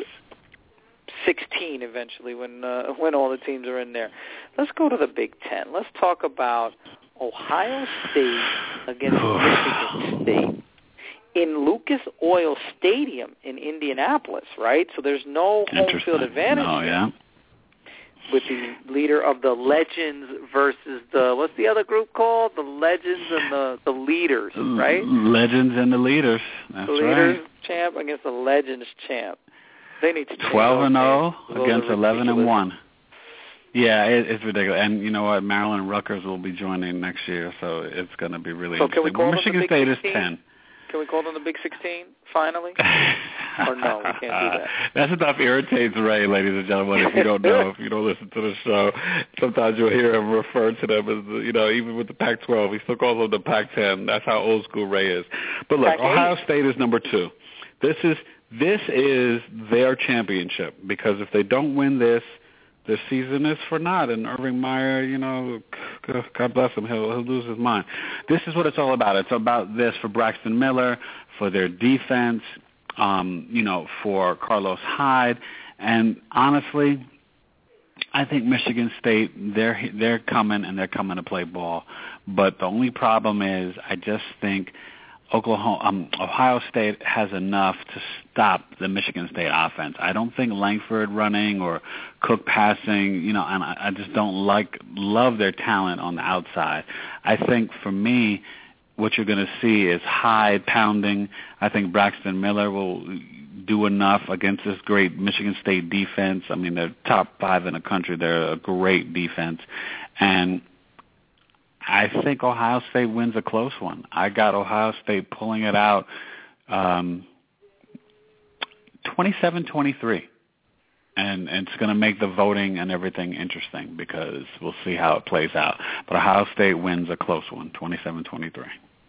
Speaker 1: sixteen eventually when uh, when all the teams are in there. Let's go to the Big ten. Let's talk about Ohio State against Michigan State in Lucas Oil Stadium in Indianapolis, right? So there's no home field advantage.
Speaker 2: Oh, yeah.
Speaker 1: with the leader of the Legends versus the, what's the other group called? The Legends and the, the Leaders, right?
Speaker 2: Legends and the Leaders. That's
Speaker 1: the Leaders
Speaker 2: right.
Speaker 1: champ against the Legends champ. They need to
Speaker 2: twelve and oh
Speaker 1: Those
Speaker 2: against eleven and one. Yeah, it, it's ridiculous. And you know what? Maryland and Rutgers will be joining next year, so it's going to be really
Speaker 1: so
Speaker 2: interesting.
Speaker 1: Can we call
Speaker 2: well, Michigan State
Speaker 1: sixteen?
Speaker 2: Is ten.
Speaker 1: Can we call them the Big sixteen, finally? Or no, we can't do that.
Speaker 2: That stuff irritates Ray, ladies and gentlemen, if you don't know, if you don't listen to the show. Sometimes you'll hear him refer to them as, you know, even with the Pac twelve, he still calls them the Pac ten. That's how old school Ray is. But look,
Speaker 1: Pac eight.
Speaker 2: Ohio State is number two. This is this is their championship, because if they don't win this, this season is for naught. And Irving Meyer, you know, God bless him, he'll, he'll lose his mind. This is what it's all about. It's about this for Braxton Miller, for their defense, um, you know, for Carlos Hyde. And honestly, I think Michigan State, they're they're coming, and they're coming to play ball. But the only problem is I just think Oklahoma, um, Ohio State has enough to stop the Michigan State offense. I don't think Langford running or Cook passing, you know, and I, I just don't like love their talent on the outside. I think for me, what you're going to see is Hyde pounding. I think Braxton Miller will do enough against this great Michigan State defense. I mean, they're top five in the country. They're a great defense, and I think Ohio State wins a close one. I got Ohio State pulling it out um, twenty-seven twenty-three. And, and it's going to make the voting and everything interesting, because we'll see how it plays out. But Ohio State wins a close one, twenty-seven twenty-three.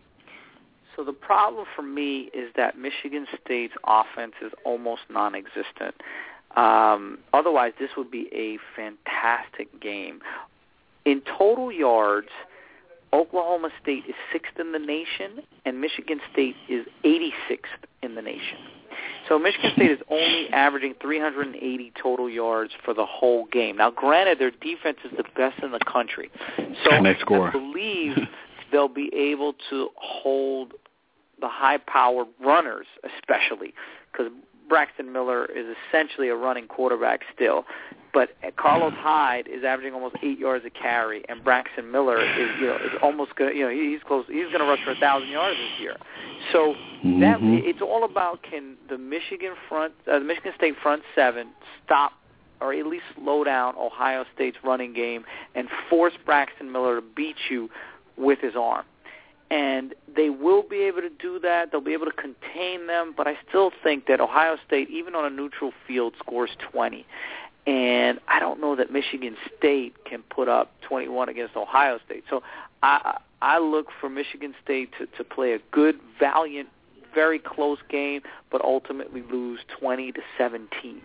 Speaker 1: So the problem for me is that Michigan State's offense is almost non-existent. Um, otherwise, this would be a fantastic game. In total yards, Oklahoma State is sixth in the nation, and Michigan State is eighty-sixth in the nation. So Michigan State is only averaging three hundred eighty total yards for the whole game. Now, granted, their defense is the best in the country. So
Speaker 2: and they score.
Speaker 1: I believe they'll be able to hold the high-powered runners, especially, because Braxton Miller is essentially a running quarterback still. But Carlos Hyde is averaging almost eight yards a carry, and Braxton Miller is, you know, is almost going. You know, he's close. He's going to rush for a thousand yards this year. So
Speaker 2: mm-hmm.
Speaker 1: that it's all about, can the Michigan front, uh, the Michigan State front seven stop or at least slow down Ohio State's running game and force Braxton Miller to beat you with his arm. And they will be able to do that. They'll be able to contain them. But I still think that Ohio State, even on a neutral field, scores twenty. And I don't know that Michigan State can put up twenty-one against Ohio State. So I I look for Michigan State to, to play a good, valiant, very close game, but ultimately lose twenty to seventeen.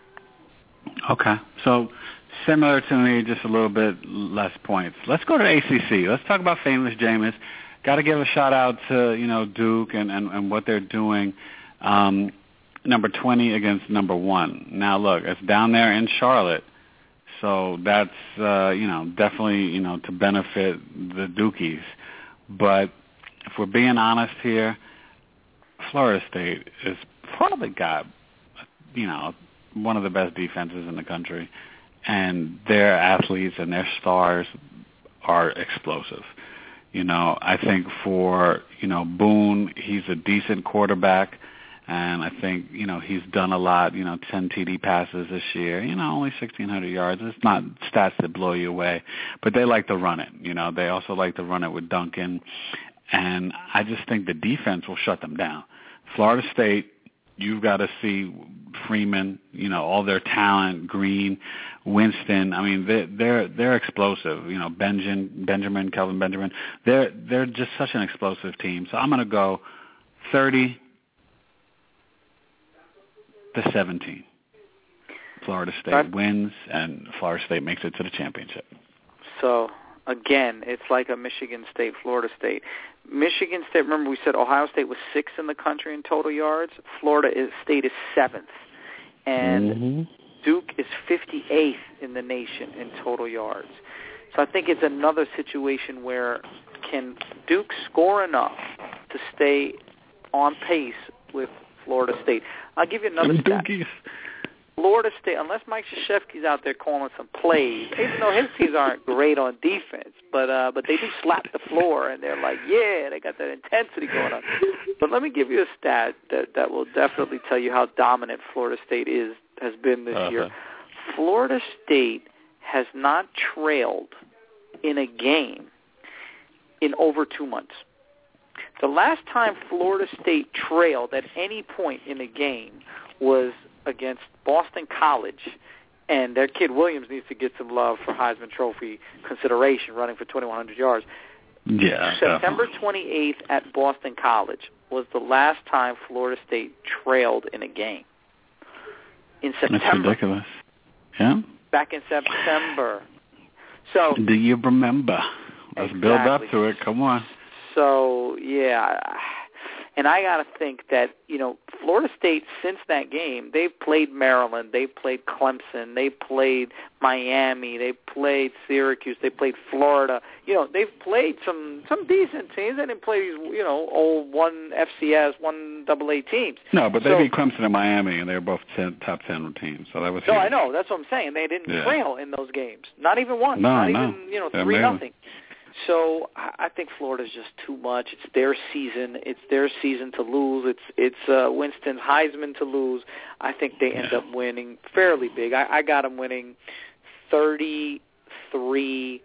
Speaker 2: Okay. So similar to me, just a little bit less points. Let's go to A C C. Let's talk about Famous Jameis. Got to give a shout-out to, you know, Duke and, and, and what they're doing. Um number twenty against number one. Now, look, it's down there in Charlotte, so that's, uh, you know, definitely, you know, to benefit the Dukies. But if we're being honest here, Florida State has probably got, you know, one of the best defenses in the country, and their athletes and their stars are explosive. You know, I think for, you know, Boone, he's a decent quarterback. And I think, you know, he's done a lot, you know, ten T D passes this year, you know, only sixteen hundred yards. It's not stats that blow you away, but they like to run it. You know, they also like to run it with Duncan. And I just think the defense will shut them down. Florida State, you've got to see Freeman, you know, all their talent, Green, Winston. I mean, they're they're, they're explosive. You know, Benjamin, Benjamin, Kelvin Benjamin. They're they're just such an explosive team. So I'm going to go thirty to seventeen. Florida State that, wins, and Florida State makes it to the championship.
Speaker 1: So, again, it's like a Michigan State, Florida State. Michigan State, remember we said Ohio State was sixth in the country in total yards. Florida is, State is seventh. And
Speaker 2: mm-hmm.
Speaker 1: Duke is fifty-eighth in the nation in total yards. So I think it's another situation where can Duke score enough to stay on pace with Florida State? I'll give you another stat. Florida State, unless Mike Krzyzewski's out there calling some plays, even though his teams aren't great on defense, but uh, but they do slap the floor, and they're like, yeah, they got that intensity going on. But let me give you a stat that, that will definitely tell you how dominant Florida State is has been this uh-huh. year. Florida State has not trailed in a game in over two months. The last time Florida State trailed at any point in a game was against Boston College, and their kid Williams needs to get some love for Heisman Trophy consideration, running for twenty-one hundred yards.
Speaker 2: Yeah,
Speaker 1: September twenty-eighth at Boston College was the last time Florida State trailed in a game. In September.
Speaker 2: That's ridiculous. Yeah.
Speaker 1: Back in September. So.
Speaker 2: Do you remember? Let's
Speaker 1: exactly.
Speaker 2: build up to it. Come on.
Speaker 1: So, yeah. And I got to think that, you know, Florida State, since that game, they've played Maryland, they've played Clemson, they played Miami, they played Syracuse, they played Florida. You know, they've played some some decent teams. They didn't play these, you know, old one F C S, one double A teams.
Speaker 2: No, but they
Speaker 1: so,
Speaker 2: beat Clemson and Miami, and they were both ten, top ten teams. So that was
Speaker 1: No,
Speaker 2: huge.
Speaker 1: I know. That's what I'm saying. They didn't
Speaker 2: yeah.
Speaker 1: trail in those games. Not even once.
Speaker 2: No,
Speaker 1: Not
Speaker 2: no.
Speaker 1: even, you know,
Speaker 2: They're
Speaker 1: three
Speaker 2: amazing.
Speaker 1: nothing. So I think Florida's just too much. It's their season. It's their season to lose. It's it's uh, Winston's Heisman to lose. I think they end
Speaker 2: yeah.
Speaker 1: up winning fairly big. I, I got them winning thirty-three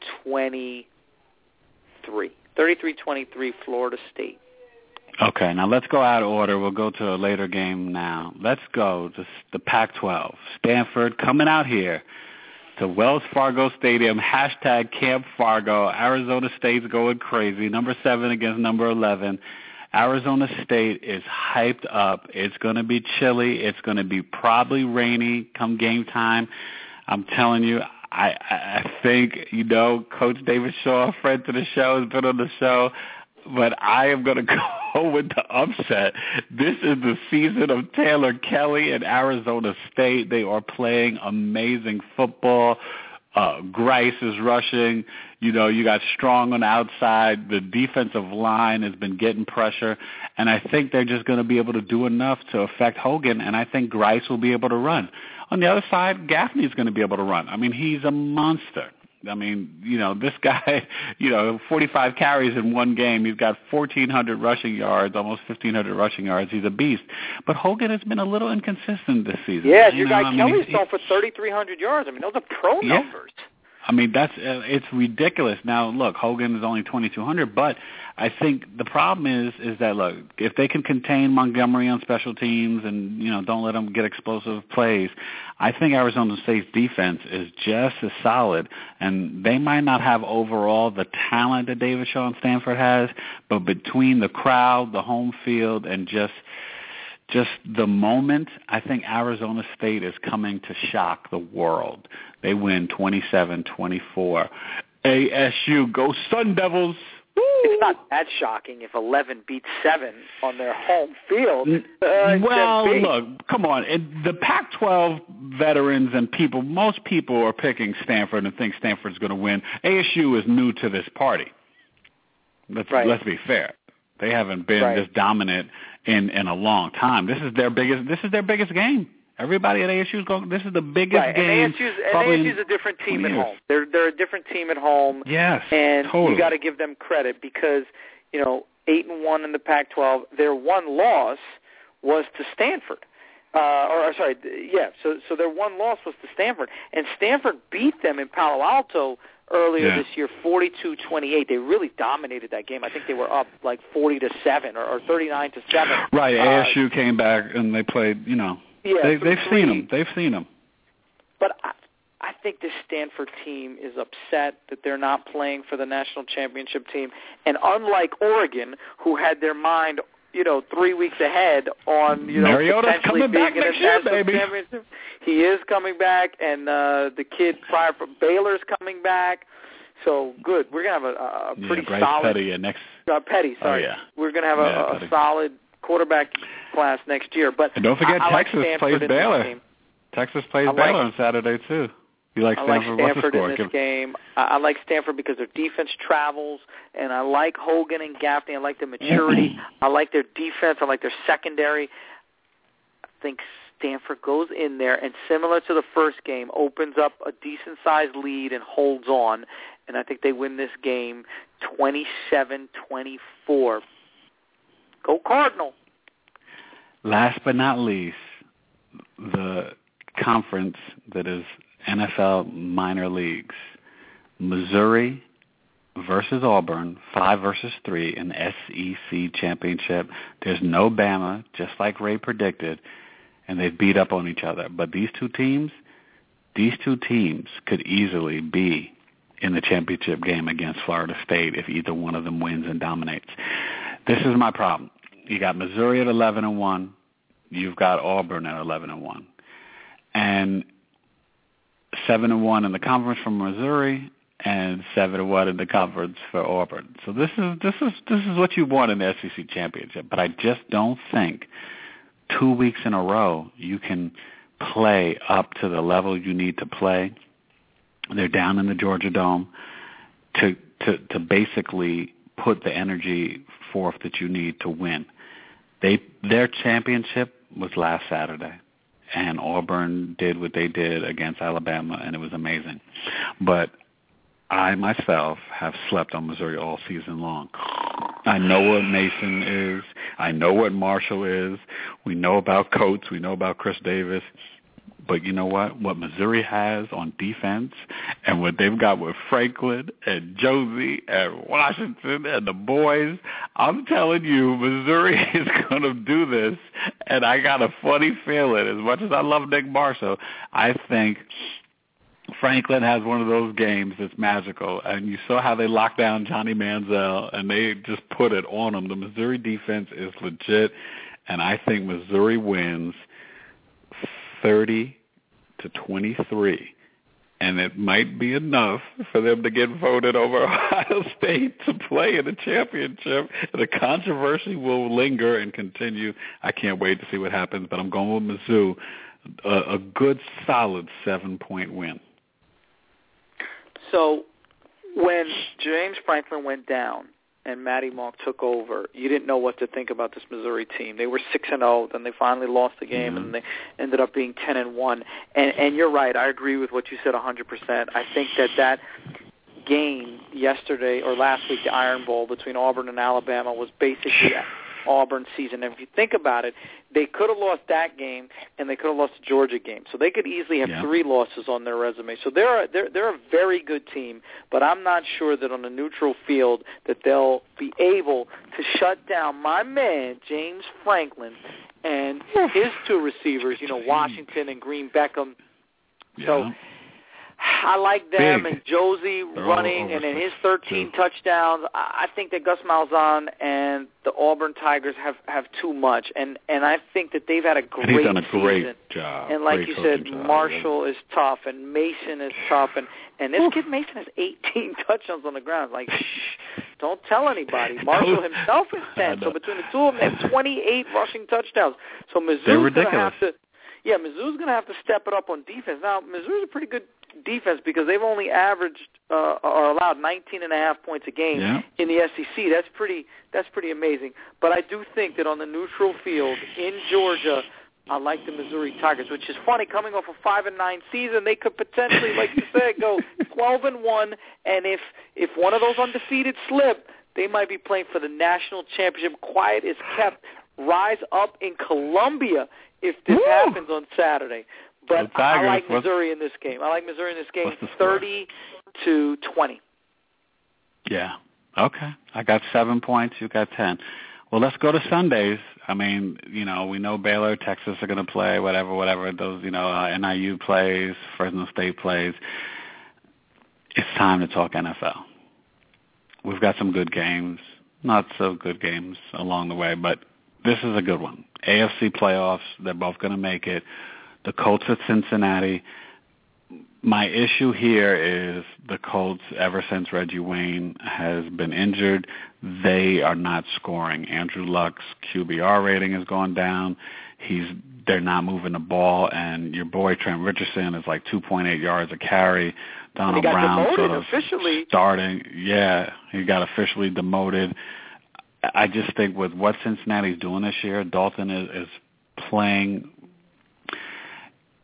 Speaker 1: twenty-three. thirty-three twenty-three Florida State.
Speaker 2: Okay, now let's go out of order. We'll go to a later game now. Let's go to the Pac twelve. Stanford coming out here to Wells Fargo Stadium, hashtag Camp Fargo. Arizona State's going crazy, number seven against number eleven. Arizona State is hyped up. It's going to be chilly. It's going to be probably rainy come game time. I'm telling you, I, I think, you know, Coach David Shaw, friend to the show, has been on the show, but I am going to go with the upset. This is the season of Taylor Kelly and Arizona State. They are playing amazing football. Uh, Grice is rushing. You know, you got Strong on the outside. The defensive line has been getting pressure. And I think they're just going to be able to do enough to affect Hogan, and I think Grice will be able to run. On the other side, Gaffney's going to be able to run. I mean, he's a monster. I mean, you know, this guy, you know, forty-five carries in one game. He's got fourteen hundred rushing yards, almost fifteen hundred rushing yards. He's a beast. But Hogan has been a little inconsistent this season.
Speaker 1: Yeah,
Speaker 2: you
Speaker 1: your
Speaker 2: know?
Speaker 1: guy
Speaker 2: I
Speaker 1: Kelly's
Speaker 2: mean,
Speaker 1: thrown for thirty-three hundred yards. I mean, those are pro
Speaker 2: yeah.
Speaker 1: numbers.
Speaker 2: I mean, that's uh, it's ridiculous. Now, look, Hogan is only twenty-two hundred, but I think the problem is is that, look, if they can contain Montgomery on special teams and, you know, don't let them get explosive plays, I think Arizona State's defense is just as solid, and they might not have overall the talent that David Shaw and Stanford has, but between the crowd, the home field, and just just the moment, I think Arizona State is coming to shock the world. They win twenty-seven twenty-four. A S U, go Sun Devils. Woo!
Speaker 1: It's not that shocking if eleven beats seven on their home field. Uh,
Speaker 2: well, look, come on. It, the Pac twelve veterans and people, most people are picking Stanford and think Stanford's going to win. A S U is new to this party. Let's,
Speaker 1: right.
Speaker 2: let's be fair. They haven't been
Speaker 1: right.
Speaker 2: this dominant in, in a long time. This is their biggest. This is their biggest game. Everybody at A S U is going. This is the biggest
Speaker 1: right.
Speaker 2: game.
Speaker 1: And A S U's, and A S U's a different team at home. They're they're a different team at home.
Speaker 2: Yes,
Speaker 1: and
Speaker 2: totally.
Speaker 1: You got to give them credit because, you know, eight and one in the Pac twelve. Their one loss was to Stanford. Uh, or, or sorry, yeah. So so their one loss was to Stanford, and Stanford beat them in Palo Alto earlier
Speaker 2: yeah.
Speaker 1: this year, forty-two twenty-eight. They really dominated that game. I think they were up like forty to seven or, or thirty-nine to seven.
Speaker 2: Right.
Speaker 1: Uh,
Speaker 2: A S U came back and they played. You know,
Speaker 1: yeah,
Speaker 2: they, they've
Speaker 1: three.
Speaker 2: seen them. They've seen them.
Speaker 1: But I, I think this Stanford team is upset that they're not playing for the national championship team. And unlike Oregon, who had their mind, you know, three weeks ahead on, you know,
Speaker 2: Mariota's
Speaker 1: potentially
Speaker 2: coming
Speaker 1: being
Speaker 2: back
Speaker 1: in the
Speaker 2: next year,
Speaker 1: national
Speaker 2: baby.
Speaker 1: championship. He is coming back, and uh, the kid prior from Baylor's coming back. So good. We're gonna have a, a pretty
Speaker 2: yeah, Bryce
Speaker 1: solid.
Speaker 2: Petty, yeah, next.
Speaker 1: Uh, Petty, sorry.
Speaker 2: Oh, yeah.
Speaker 1: We're gonna have a,
Speaker 2: yeah,
Speaker 1: a solid quarterback class next year. But
Speaker 2: and don't forget,
Speaker 1: I, I
Speaker 2: Texas
Speaker 1: like
Speaker 2: plays Baylor.
Speaker 1: Game.
Speaker 2: Texas plays
Speaker 1: I like,
Speaker 2: Baylor on Saturday too. You like
Speaker 1: I
Speaker 2: Stanford?
Speaker 1: like Stanford
Speaker 2: What's the score?
Speaker 1: in this
Speaker 2: Give...
Speaker 1: game. I, I like Stanford because their defense travels, and I like Hogan and Gaffney. I like their maturity. I like their defense. I like their secondary. I think Stanford goes in there and, similar to the first game, opens up a decent-sized lead and holds on. And I think they win this game twenty-seven twenty-four. Go Cardinal.
Speaker 2: Last but not least, the conference that is N F L minor leagues. Missouri versus Auburn, five versus three in the S E C championship. There's no Bama, just like Ray predicted, and they beat up on each other. But these two teams, these two teams could easily be in the championship game against Florida State if either one of them wins and dominates. This is my problem. You got Missouri at eleven and one. You've got Auburn at eleven and one, and seven and one in the conference for Missouri, and seven and one in the conference for Auburn. So this is this is this is what you want in the S E C championship. But I just don't think two weeks in a row you can play up to the level you need to play. They're down in the Georgia Dome to to to basically put the energy forth that you need to win. They their championship was last Saturday, and Auburn did what they did against Alabama, and it was amazing. But I myself have slept on Missouri all season long. I know what Mason is. I know what Marshall is. We know about Coates. We know about Chris Davis. But you know what? What Missouri has on defense and what they've got with Franklin and Josie and Washington and the boys, I'm telling you, Missouri is going to do this. And I got a funny feeling, as much as I love Nick Marshall, I think Franklin has one of those games that's magical. And you saw how they locked down Johnny Manziel, and they just put it on him. The Missouri defense is legit, and I think Missouri wins thirty to twenty-three, and it might be enough for them to get voted over Ohio State to play in the championship. The controversy will linger and continue. I can't wait to see what happens, but I'm going with Mizzou, a, a good, solid seven-point win.
Speaker 1: So when James Franklin went down and Matty Mock took over, you didn't know what to think about this Missouri team. They were six and zero, then they finally lost the game, mm-hmm. and they ended up being ten and one. And and you're right, I agree with what you said one hundred percent. I think that that game yesterday or last week, the Iron Bowl between Auburn and Alabama, was basically Auburn's season. And if you think about it, they could have lost that game, and they could have lost the Georgia game. So they could easily have yeah. three losses on their resume. So they're a, they're they're a very good team, but I'm not sure that on a neutral field that they'll be able to shut down my man James Franklin and his two receivers, you know, Washington and Green Beckham.
Speaker 2: Yeah.
Speaker 1: So I like them
Speaker 2: Big.
Speaker 1: and Josie
Speaker 2: They're
Speaker 1: running, and in his thirteen too. touchdowns, I think that Gus Malzahn and the Auburn Tigers have, have too much, and, and I think that they've had a great
Speaker 2: and he's done a
Speaker 1: season.
Speaker 2: great job.
Speaker 1: And like
Speaker 2: great
Speaker 1: you said,
Speaker 2: job,
Speaker 1: Marshall
Speaker 2: yeah.
Speaker 1: is tough, and Mason is tough, and, and this Oof. kid Mason has eighteen touchdowns on the ground. Like, shh, don't tell anybody. Marshall himself is ten, so between the two of them, they have twenty-eight rushing touchdowns. So Mizzou's going to have to, yeah, Mizzou's going to have to step it up on defense. Now, Mizzou's a pretty good defense because they've only averaged uh, or allowed nineteen and a half points a game
Speaker 2: yeah.
Speaker 1: in the S E C. That's pretty that's pretty amazing. But I do think that on the neutral field in Georgia, I like the Missouri Tigers, which is funny. Coming off a five and nine season, they could potentially, like you said, go twelve and one. And if if one of those undefeated slip, they might be playing for the national championship. Quiet is kept. Rise up in Columbia if this Woo! happens on Saturday. But
Speaker 2: Tigers,
Speaker 1: I like Missouri in this game. I like Missouri in this game, thirty to twenty.
Speaker 2: Yeah. Okay. I got seven points. You got ten. Well, let's go to Sundays. I mean, you know, we know Baylor, Texas are going to play, whatever, whatever. Those, you know, uh, N I U plays, Fresno State plays. It's time to talk N F L. We've got some good games, not so good games along the way, but this is a good one. A F C playoffs, they're both going to make it. The Colts at Cincinnati. My issue here is the Colts, ever since Reggie Wayne has been injured, they are not scoring. Andrew Luck's Q B R rating has gone down. He's they're not moving the ball, and your boy Trent Richardson is like two point eight yards a carry. Donald
Speaker 1: he got
Speaker 2: Brown
Speaker 1: demoted
Speaker 2: sort of
Speaker 1: officially.
Speaker 2: starting. Yeah, he got officially demoted. I just think with what Cincinnati's doing this year, Dalton is, is playing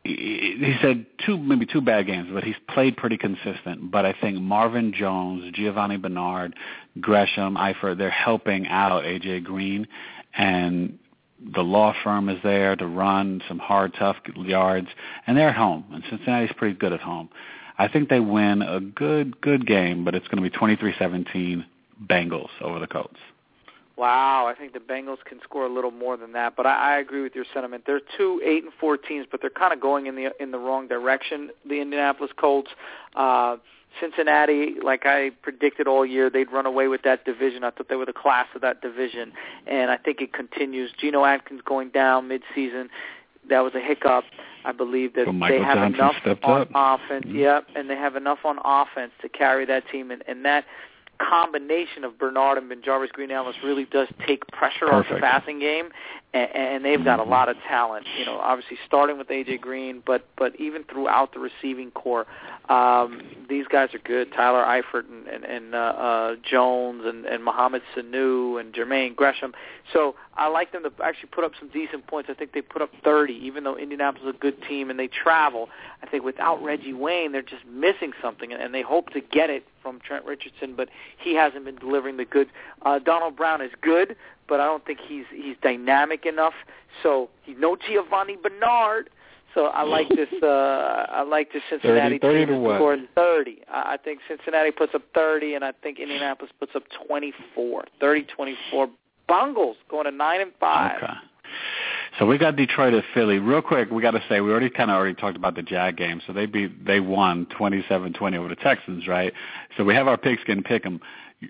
Speaker 2: he, he said two, maybe two bad games, but he's played pretty consistent. But I think Marvin Jones, Giovanni Bernard, Gresham, Eifert, they're helping out A J Green, and the law firm is there to run some hard, tough yards, and they're at home, and Cincinnati's pretty good at home. I think they win a good, good game, but it's going to be twenty-three seventeen Bengals over the Colts.
Speaker 1: Wow, I think the Bengals can score a little more than that, but I, I agree with your sentiment. They're two eight and four teams, but they're kind of going in the in the wrong direction. The Indianapolis Colts, uh, Cincinnati, like I predicted all year, they'd run away with that division. I thought they were the class of that division, and I think it continues. Geno Atkins going down midseason, that was a hiccup. I believe that
Speaker 2: well,
Speaker 1: they have
Speaker 2: Johnson
Speaker 1: enough on
Speaker 2: up.
Speaker 1: offense.
Speaker 2: Mm-hmm.
Speaker 1: Yep, and they have enough on offense to carry that team, and, and that combination of Bernard and Jarvis Green Ellis really does take pressure
Speaker 2: Perfect.
Speaker 1: off the passing game, and, and they've got
Speaker 2: mm-hmm.
Speaker 1: a lot of talent. You know, obviously starting with A J Green, but but even throughout the receiving core, um, these guys are good. Tyler Eifert and, and, and uh, uh, Jones and, and Mohamed Sanu and Jermaine Gresham. So I like them to actually put up some decent points. I think they put up thirty, even though Indianapolis is a good team and they travel. I think without Reggie Wayne, they're just missing something, and they hope to get it from Trent Richardson, but he hasn't been delivering the goods. Uh, Donald Brown is good, but I don't think he's he's dynamic enough. So he's no Giovanni Bernard. So I like this. Uh, I like this Cincinnati
Speaker 2: thirty, thirty
Speaker 1: team
Speaker 2: to
Speaker 1: scoring thirty. I I think Cincinnati puts up thirty, and I think Indianapolis puts up twenty-four. thirty twenty-four. Bengals going to nine and five.
Speaker 2: Okay. So we got Detroit at Philly. Real quick, we got to say we already kind of already talked about the Jag game. So they beat they won twenty-seven twenty over the Texans, right? So we have our pigskin pick 'em.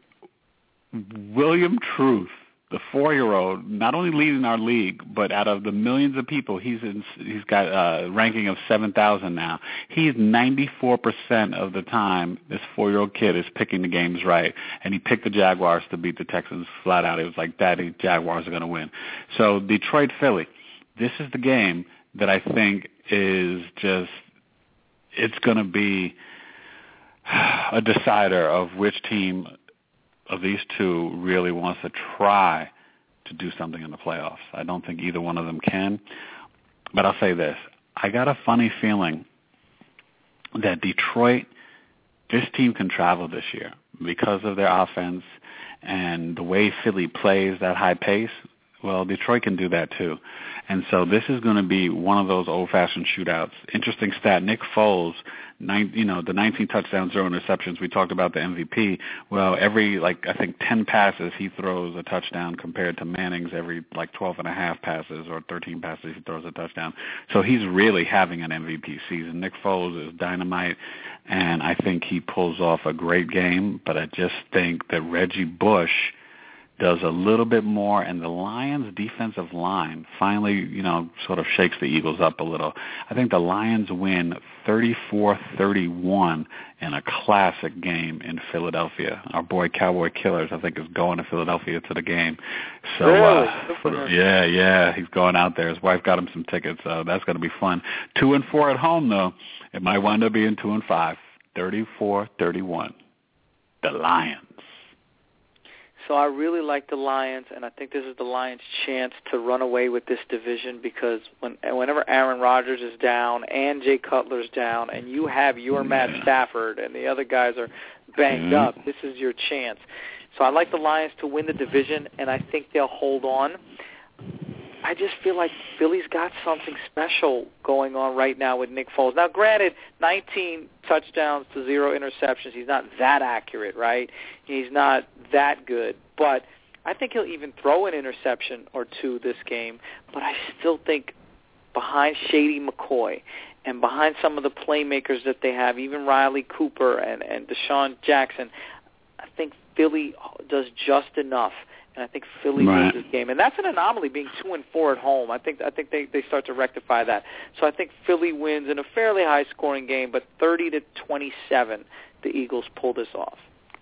Speaker 2: William Truth, the four-year-old, not only leading our league, but out of the millions of people, he's in, he's got a ranking of seven thousand now. He's ninety-four percent of the time, this four-year-old kid is picking the games right, and he picked the Jaguars to beat the Texans flat out. It was like, Daddy, Jaguars are going to win. So Detroit, Philly, this is the game that I think is just, it's going to be a decider of which team of these two really wants to try to do something in the playoffs. I don't think either one of them can. But I'll say this. I got a funny feeling that Detroit, this team can travel this year because of their offense and the way Philly plays that high pace. Well, Detroit can do that too. And so this is going to be one of those old-fashioned shootouts. Interesting stat, Nick Foles, nine, you know, the nineteen touchdowns, zero interceptions. We talked about the M V P. Well, every, like, I think ten passes he throws a touchdown compared to Manning's every, like, twelve and a half passes or thirteen passes he throws a touchdown. So he's really having an M V P season. Nick Foles is dynamite, and I think he pulls off a great game, but I just think that Reggie Bush does a little bit more, and the Lions' defensive line finally, you know, sort of shakes the Eagles up a little. I think the Lions win thirty-four thirty-one in a classic game in Philadelphia. Our boy Cowboy Killers, I think, is going to Philadelphia to the game. So,
Speaker 1: really?
Speaker 2: uh, yeah, yeah, he's going out there. His wife got him some tickets, so that's going to be fun. Two and four at home, though. It might wind up being two and five. thirty-four thirty-one. The Lions.
Speaker 1: So I really like the Lions, and I think this is the Lions' chance to run away with this division because when, whenever Aaron Rodgers is down and Jay Cutler's down and you have your Matt Stafford and the other guys are banged
Speaker 2: mm-hmm.
Speaker 1: up, this is your chance. So I like the Lions to win the division, and I think they'll hold on. I just feel like Philly's got something special going on right now with Nick Foles. Now, granted, nineteen touchdowns to zero interceptions. He's not that accurate, right? He's not that good. But I think he'll even throw an interception or two this game. But I still think behind Shady McCoy and behind some of the playmakers that they have, even Riley Cooper and, and Deshaun Jackson, I think Philly does just enough. And I think Philly
Speaker 2: right.
Speaker 1: wins this game, and that's an anomaly being two and four at home. I think I think they, they start to rectify that. So I think Philly wins in a fairly high scoring game, but thirty to twenty-seven, the Eagles pull this off.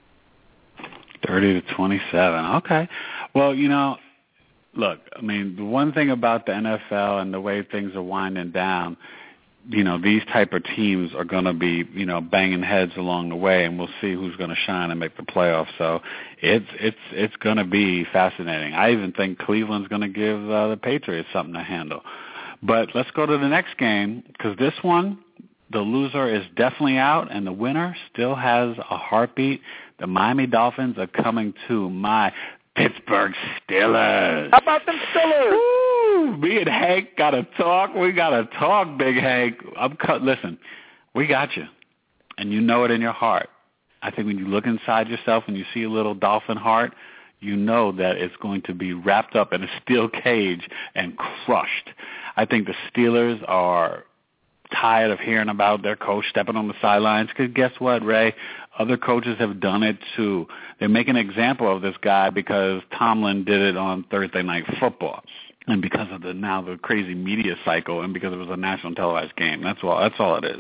Speaker 2: Thirty to twenty-seven. Okay. Well, you know, look. I mean, the one thing about the N F L and the way things are winding down, you know, these type of teams are going to be, you know, banging heads along the way, and we'll see who's going to shine and make the playoffs. So it's it's it's going to be fascinating. I even think Cleveland's going to give uh, the Patriots something to handle. But let's go to the next game, because this one, the loser is definitely out, and the winner still has a heartbeat. The Miami Dolphins are coming to my Pittsburgh Steelers.
Speaker 1: How about them Steelers?
Speaker 2: Woo! Me and Hank got to talk. We got to talk, Big Hank. I'm cut. Listen, we got you, and you know it in your heart. I think when you look inside yourself and you see a little dolphin heart, you know that it's going to be wrapped up in a steel cage and crushed. I think the Steelers are tired of hearing about their coach stepping on the sidelines, because guess what, Ray? Other coaches have done it too. They make an example of this guy because Tomlin did it on Thursday Night Football, and because of the now the crazy media cycle, and because it was a national televised game. That's all. That's all it is.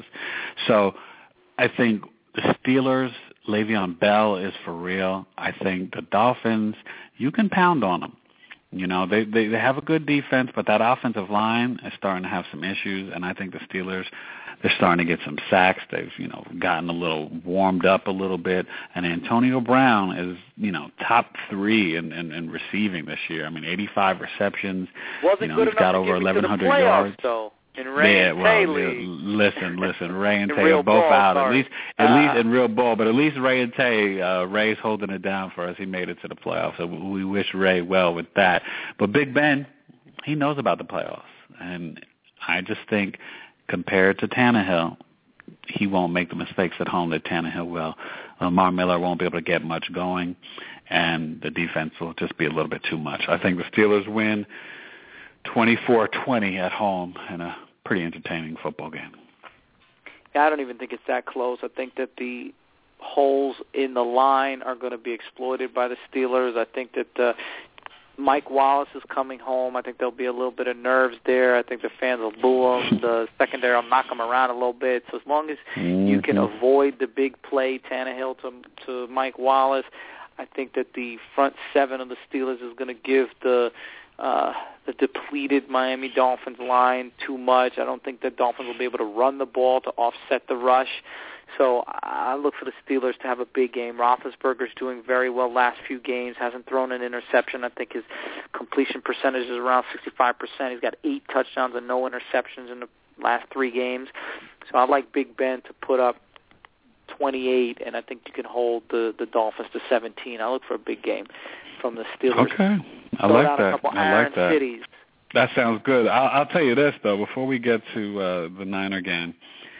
Speaker 2: So I think the Steelers, Le'Veon Bell is for real. I think the Dolphins, you can pound on them. You know, they, they, they have a good defense, but that offensive line is starting to have some issues, and I think the Steelers, they're starting to get some sacks. They've, you know, gotten a little warmed up a little bit, and Antonio Brown is, you know, top three in, in, in receiving this year. I mean, eighty-five receptions.
Speaker 1: Wasn't
Speaker 2: you know,
Speaker 1: good
Speaker 2: he's got over eleven hundred yards.
Speaker 1: Though. In Ray
Speaker 2: yeah,
Speaker 1: and
Speaker 2: well,
Speaker 1: Tay
Speaker 2: yeah, listen, listen. Ray and
Speaker 1: in
Speaker 2: Tay
Speaker 1: real
Speaker 2: are both
Speaker 1: ball,
Speaker 2: out.
Speaker 1: sorry.
Speaker 2: At least, at
Speaker 1: uh,
Speaker 2: least in real ball. But at least Ray and Tay, uh, Ray's holding it down for us. He made it to the playoffs, so we wish Ray well with that. But Big Ben, he knows about the playoffs, and I just think compared to Tannehill, he won't make the mistakes at home that Tannehill will. Lamar Miller won't be able to get much going, and the defense will just be a little bit too much. I think the Steelers win twenty-four twenty at home in a pretty entertaining football game.
Speaker 1: Yeah, I don't even think it's that close. I think that the holes in the line are going to be exploited by the Steelers. I think that uh, Mike Wallace is coming home. I think there'll be a little bit of nerves there. I think the fans will boo him. The secondary will knock him around a little bit. So as long as mm-hmm. you can avoid the big play, Tannehill to, to Mike Wallace, I think that the front seven of the Steelers is going to give the Uh, the depleted Miami Dolphins line too much. I don't think the Dolphins will be able to run the ball to offset the rush. So I look for the Steelers to have a big game. Roethlisberger's doing very well last few games, hasn't thrown an interception. I think his completion percentage is around sixty-five percent. He's got eight touchdowns and no interceptions in the last three games. So I like Big Ben to put up twenty-eight, and I think you can hold the, the Dolphins to seventeen. I look for a big game from the Steelers.
Speaker 2: Okay. I like that. I like that.
Speaker 1: Cities.
Speaker 2: That sounds good. I'll, I'll tell you this, though, before we get to uh, the Niner game,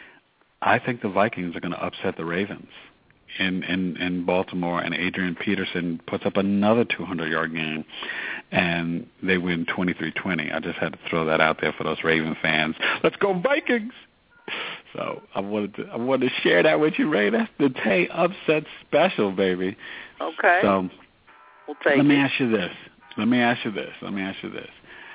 Speaker 2: I think the Vikings are going to upset the Ravens in, in, in Baltimore, and Adrian Peterson puts up another two hundred yard game, and they win twenty-three twenty. I just had to throw that out there for those Raven fans. Let's go Vikings! So I wanted to I wanted to share that with you, Ray. That's the Tay upset special, baby.
Speaker 1: Okay.
Speaker 2: So
Speaker 1: we'll take
Speaker 2: let me
Speaker 1: it.
Speaker 2: ask you this. Let me ask you this. Let me ask you this.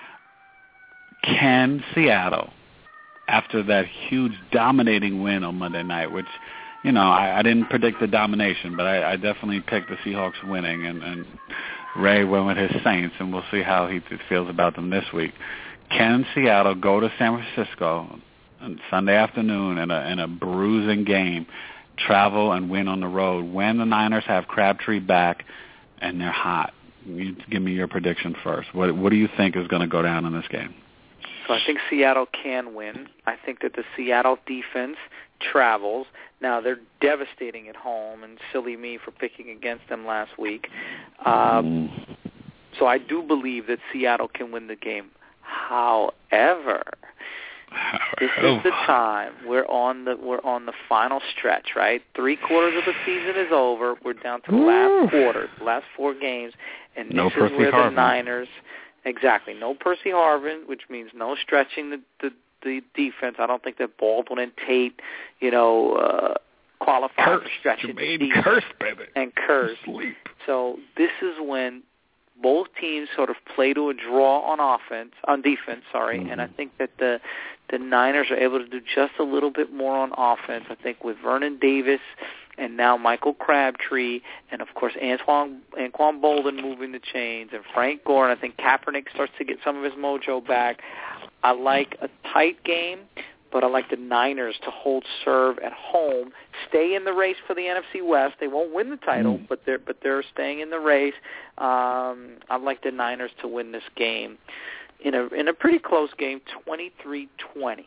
Speaker 2: Can Seattle, after that huge dominating win on Monday night, which, you know, I, I didn't predict the domination, but I, I definitely picked the Seahawks winning, and, and Ray went with his Saints, and we'll see how he feels about them this week. Can Seattle go to San Francisco on Sunday afternoon in a, in a bruising game, travel and win on the road when the Niners have Crabtree back and they're hot? You give me your prediction first. What what do you think is going to go down in this game?
Speaker 1: So I think Seattle can win. I think that the Seattle defense travels. Now, they're devastating at home, and silly me for picking against them last week. Um, mm. So I do believe that Seattle can win the game. However, this is the time. We're on the we're on the final stretch, right? Three quarters of the season is over. We're down to the last quarter, the last four games, and this
Speaker 2: no
Speaker 1: is
Speaker 2: Percy
Speaker 1: where
Speaker 2: Harvin.
Speaker 1: the Niners, exactly, no Percy Harvin, which means no stretching the the, the defense. I don't think that Baldwin and Tate, you know, uh, qualify
Speaker 2: Curse.
Speaker 1: for stretching
Speaker 2: the
Speaker 1: defense.
Speaker 2: Curse, baby,
Speaker 1: and curse.
Speaker 2: Sleep.
Speaker 1: So this is when both teams sort of play to a draw on offense, on defense, sorry, mm-hmm. and I think that the the Niners are able to do just a little bit more on offense. I think with Vernon Davis and now Michael Crabtree and, of course, Antoine, Anquan Bolden moving the chains and Frank Gore, and I think Kaepernick starts to get some of his mojo back. I like a tight game, but I like the Niners to hold serve at home, stay in the race for the N F C West. They won't win the title, mm. but they're but they're staying in the race. Um, I like the Niners to win this game. in a in a pretty close game, twenty-three twenty.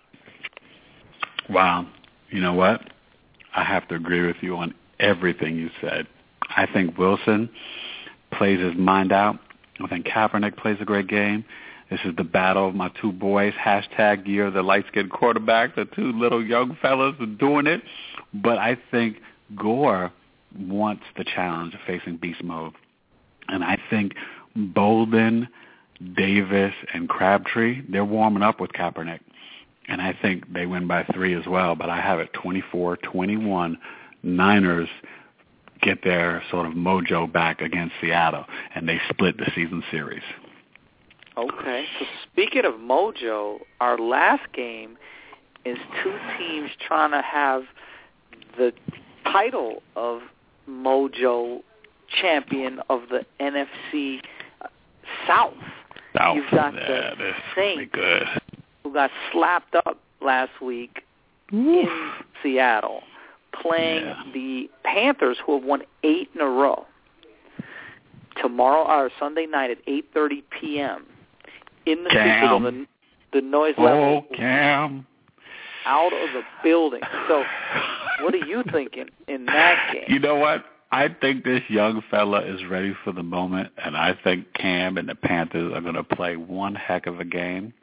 Speaker 2: Wow. You know what? I have to agree with you on everything you said. I think Wilson plays his mind out. I think Kaepernick plays a great game. This is the battle of my two boys. Hashtag year of the light-skinned quarterback. The two little young fellas are doing it. But I think Gore wants the challenge of facing beast mode. And I think Bolden, Davis, and Crabtree, they're warming up with Kaepernick. And I think they win by three as well. But I have it twenty-four twenty-one. Niners get their sort of mojo back against Seattle, and they split the season series.
Speaker 1: Okay. So speaking of mojo, our last game is two teams trying to have the title of mojo champion of the N F C South.
Speaker 2: South.
Speaker 1: You've got
Speaker 2: yeah,
Speaker 1: the Saints,
Speaker 2: good.
Speaker 1: who got slapped up last week
Speaker 2: Oof.
Speaker 1: in Seattle, playing
Speaker 2: yeah.
Speaker 1: the Panthers, who have won eight in a row. Tomorrow, or Sunday night at eight thirty p.m. in the
Speaker 2: Cam.
Speaker 1: Superdome, the, the noise
Speaker 2: oh,
Speaker 1: level
Speaker 2: Cam.
Speaker 1: out of the building. So, what are you thinking in that game?
Speaker 2: You know what? I think this young fella is ready for the moment, and I think Cam and the Panthers are going to play one heck of a game.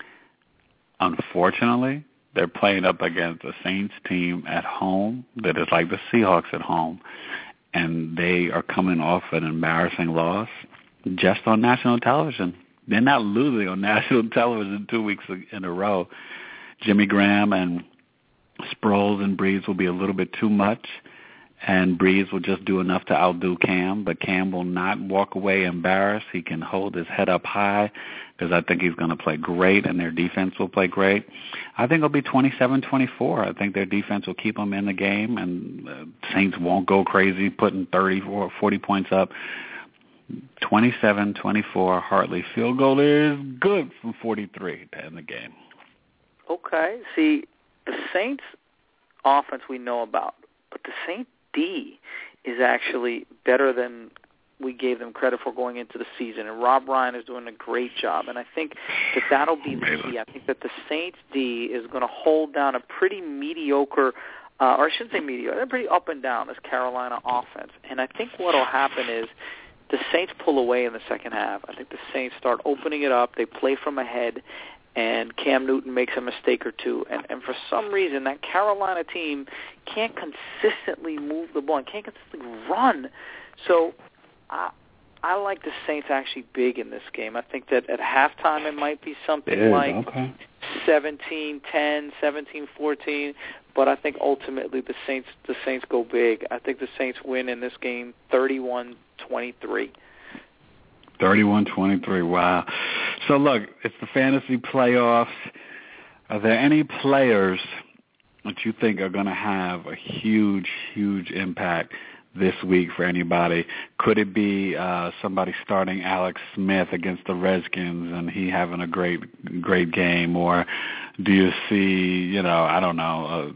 Speaker 2: Unfortunately, they're playing up against a Saints team at home that is like the Seahawks at home, and they are coming off an embarrassing loss just on national television. They're not losing on national television two weeks in a row. Jimmy Graham and Sproles and Breeze will be a little bit too much, and Breeze will just do enough to outdo Cam, but Cam will not walk away embarrassed. He can hold his head up high because I think he's going to play great, and their defense will play great. I think it'll be twenty-seven twenty-four. I think their defense will keep them in the game, and the Saints won't go crazy putting thirty or forty points up. twenty-seven twenty-four, Hartley field goal is good from forty-three to end the game.
Speaker 1: Okay. See, the Saints offense we know about, but the Saints D is actually better than we gave them credit for going into the season, and Rob Ryan is doing a great job, and I think that that'll be the key. I think that the Saints D is going to hold down a pretty mediocre, uh, or I shouldn't say mediocre, they're pretty up and down, this Carolina offense, and I think what will happen is the Saints pull away in the second half. I think the Saints start opening it up, they play from ahead, and Cam Newton makes a mistake or two. And, and for some reason, that Carolina team can't consistently move the ball and can't consistently run. So I, I like the Saints actually big in this game. I think that at halftime it might be something
Speaker 2: yeah,
Speaker 1: like
Speaker 2: okay.
Speaker 1: seventeen ten, seventeen fourteen, but I think ultimately the Saints the Saints go big. I think the Saints win in this game thirty-one twenty-three.
Speaker 2: thirty-one twenty-three, wow. So, look, it's the fantasy playoffs. Are there any players that you think are going to have a huge, huge impact this week for anybody? Could it be uh, somebody starting Alex Smith against the Redskins and he having a great, great game? Or do you see, you know, I don't know, uh,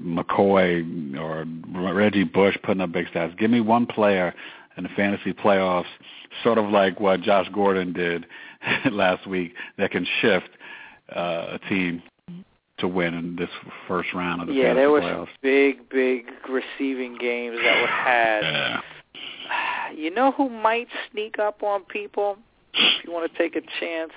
Speaker 2: McCoy or Reggie Bush putting up big stats? Give me one player in the fantasy playoffs, sort of like what Josh Gordon did last week, that can shift uh, a team to win in this first round of the
Speaker 1: yeah,
Speaker 2: fantasy
Speaker 1: there were
Speaker 2: playoffs.
Speaker 1: some big, big receiving games that were had.
Speaker 2: Yeah.
Speaker 1: You know who might sneak up on people if you want to take a chance?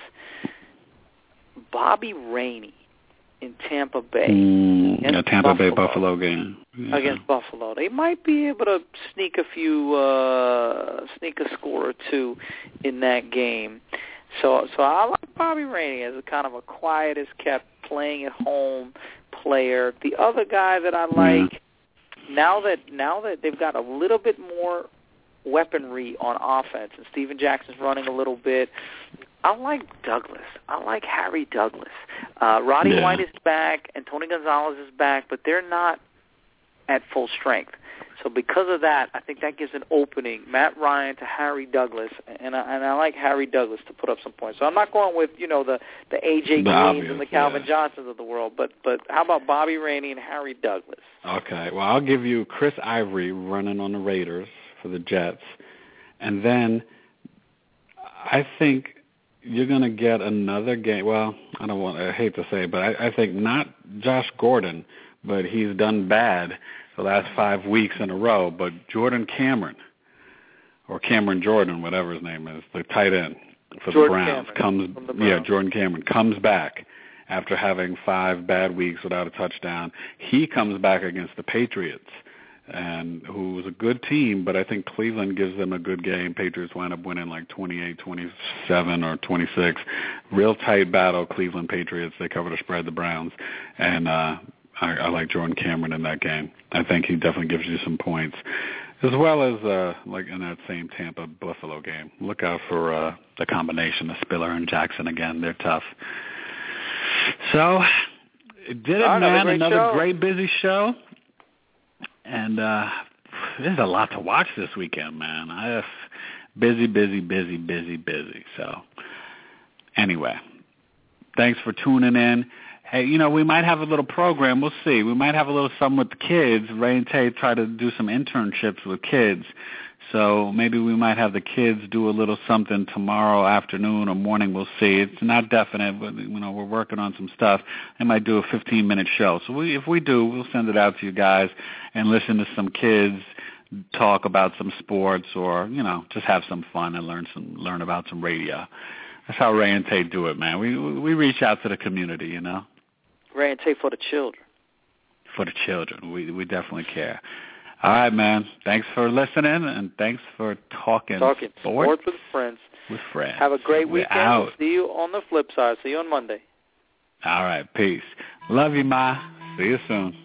Speaker 1: Bobby Rainey in Tampa Bay.
Speaker 2: Mm, yeah, Tampa
Speaker 1: Buffalo.
Speaker 2: Bay Buffalo game. Yeah.
Speaker 1: Against Buffalo. They might be able to sneak a few, uh, sneak a score or two in that game. So so I like Bobby Rainey as a kind of a quiet as kept, playing at home player. The other guy that I like, yeah. now that now that they've got a little bit more weaponry on offense and Steven Jackson's running a little bit, I like Douglas. I like Harry Douglas. Uh, Roddy
Speaker 2: yeah.
Speaker 1: White is back and Tony Gonzalez is back, but they're not at full strength. So because of that, I think that gives an opening, Matt Ryan to Harry Douglas, and I, and I like Harry Douglas to put up some points. So I'm not going with, you know, the, the A J
Speaker 2: The
Speaker 1: Greens
Speaker 2: obvious,
Speaker 1: and the Calvin
Speaker 2: yeah.
Speaker 1: Johnsons of the world, but but how about Bobby Rainey and Harry Douglas?
Speaker 2: Okay, well, I'll give you Chris Ivory running on the Raiders for the Jets, and then I think you're going to get another game. Well, I don't want. I hate to say it, but I, I think not Josh Gordon, but he's done bad the last five weeks in a row. But Jordan Cameron, or Cameron Jordan, whatever his name is, the tight end for
Speaker 1: Jordan
Speaker 2: the Browns,
Speaker 1: Cameron
Speaker 2: comes.
Speaker 1: the Browns.
Speaker 2: Yeah, Jordan Cameron comes back after having five bad weeks without a touchdown. He comes back against the Patriots, and who was a good team, but I think Cleveland gives them a good game. Patriots wind up winning like twenty-eight twenty-seven or twenty-six. Real tight battle, Cleveland Patriots. They cover the spread, the Browns. And uh, I, I like Jordan Cameron in that game. I think he definitely gives you some points. As well as, uh, like in that same Tampa-Buffalo game. Look out for uh, the combination of Spiller and Jackson again. They're tough. So, did it,
Speaker 1: oh,
Speaker 2: man.
Speaker 1: Great
Speaker 2: another
Speaker 1: show.
Speaker 2: great, busy show. And uh, there's a lot to watch this weekend, man. I have busy, busy, busy, busy, busy. So, anyway, thanks for tuning in. Hey, you know, we might have a little program. We'll see. We might have a little something with the kids. Ray and Tay try to do some internships with kids. So maybe we might have the kids do a little something tomorrow afternoon or morning. We'll see. It's not definite, but, you know, we're working on some stuff. They might do a fifteen-minute show. So we, if we do, we'll send it out to you guys and listen to some kids talk about some sports or, you know, just have some fun and learn some learn about some radio. That's how Ray and Tay do it, man. We we reach out to the community, you know.
Speaker 1: Ray and Tay for the children.
Speaker 2: For the children. We we definitely care. All right, man. Thanks for listening, and thanks for talking,
Speaker 1: talking
Speaker 2: sports,
Speaker 1: sports with friends.
Speaker 2: With friends.
Speaker 1: Have a great
Speaker 2: We're
Speaker 1: weekend.
Speaker 2: Out.
Speaker 1: We'll see you on the flip side. See you on Monday.
Speaker 2: All right. Peace. Love you, Ma. See you soon.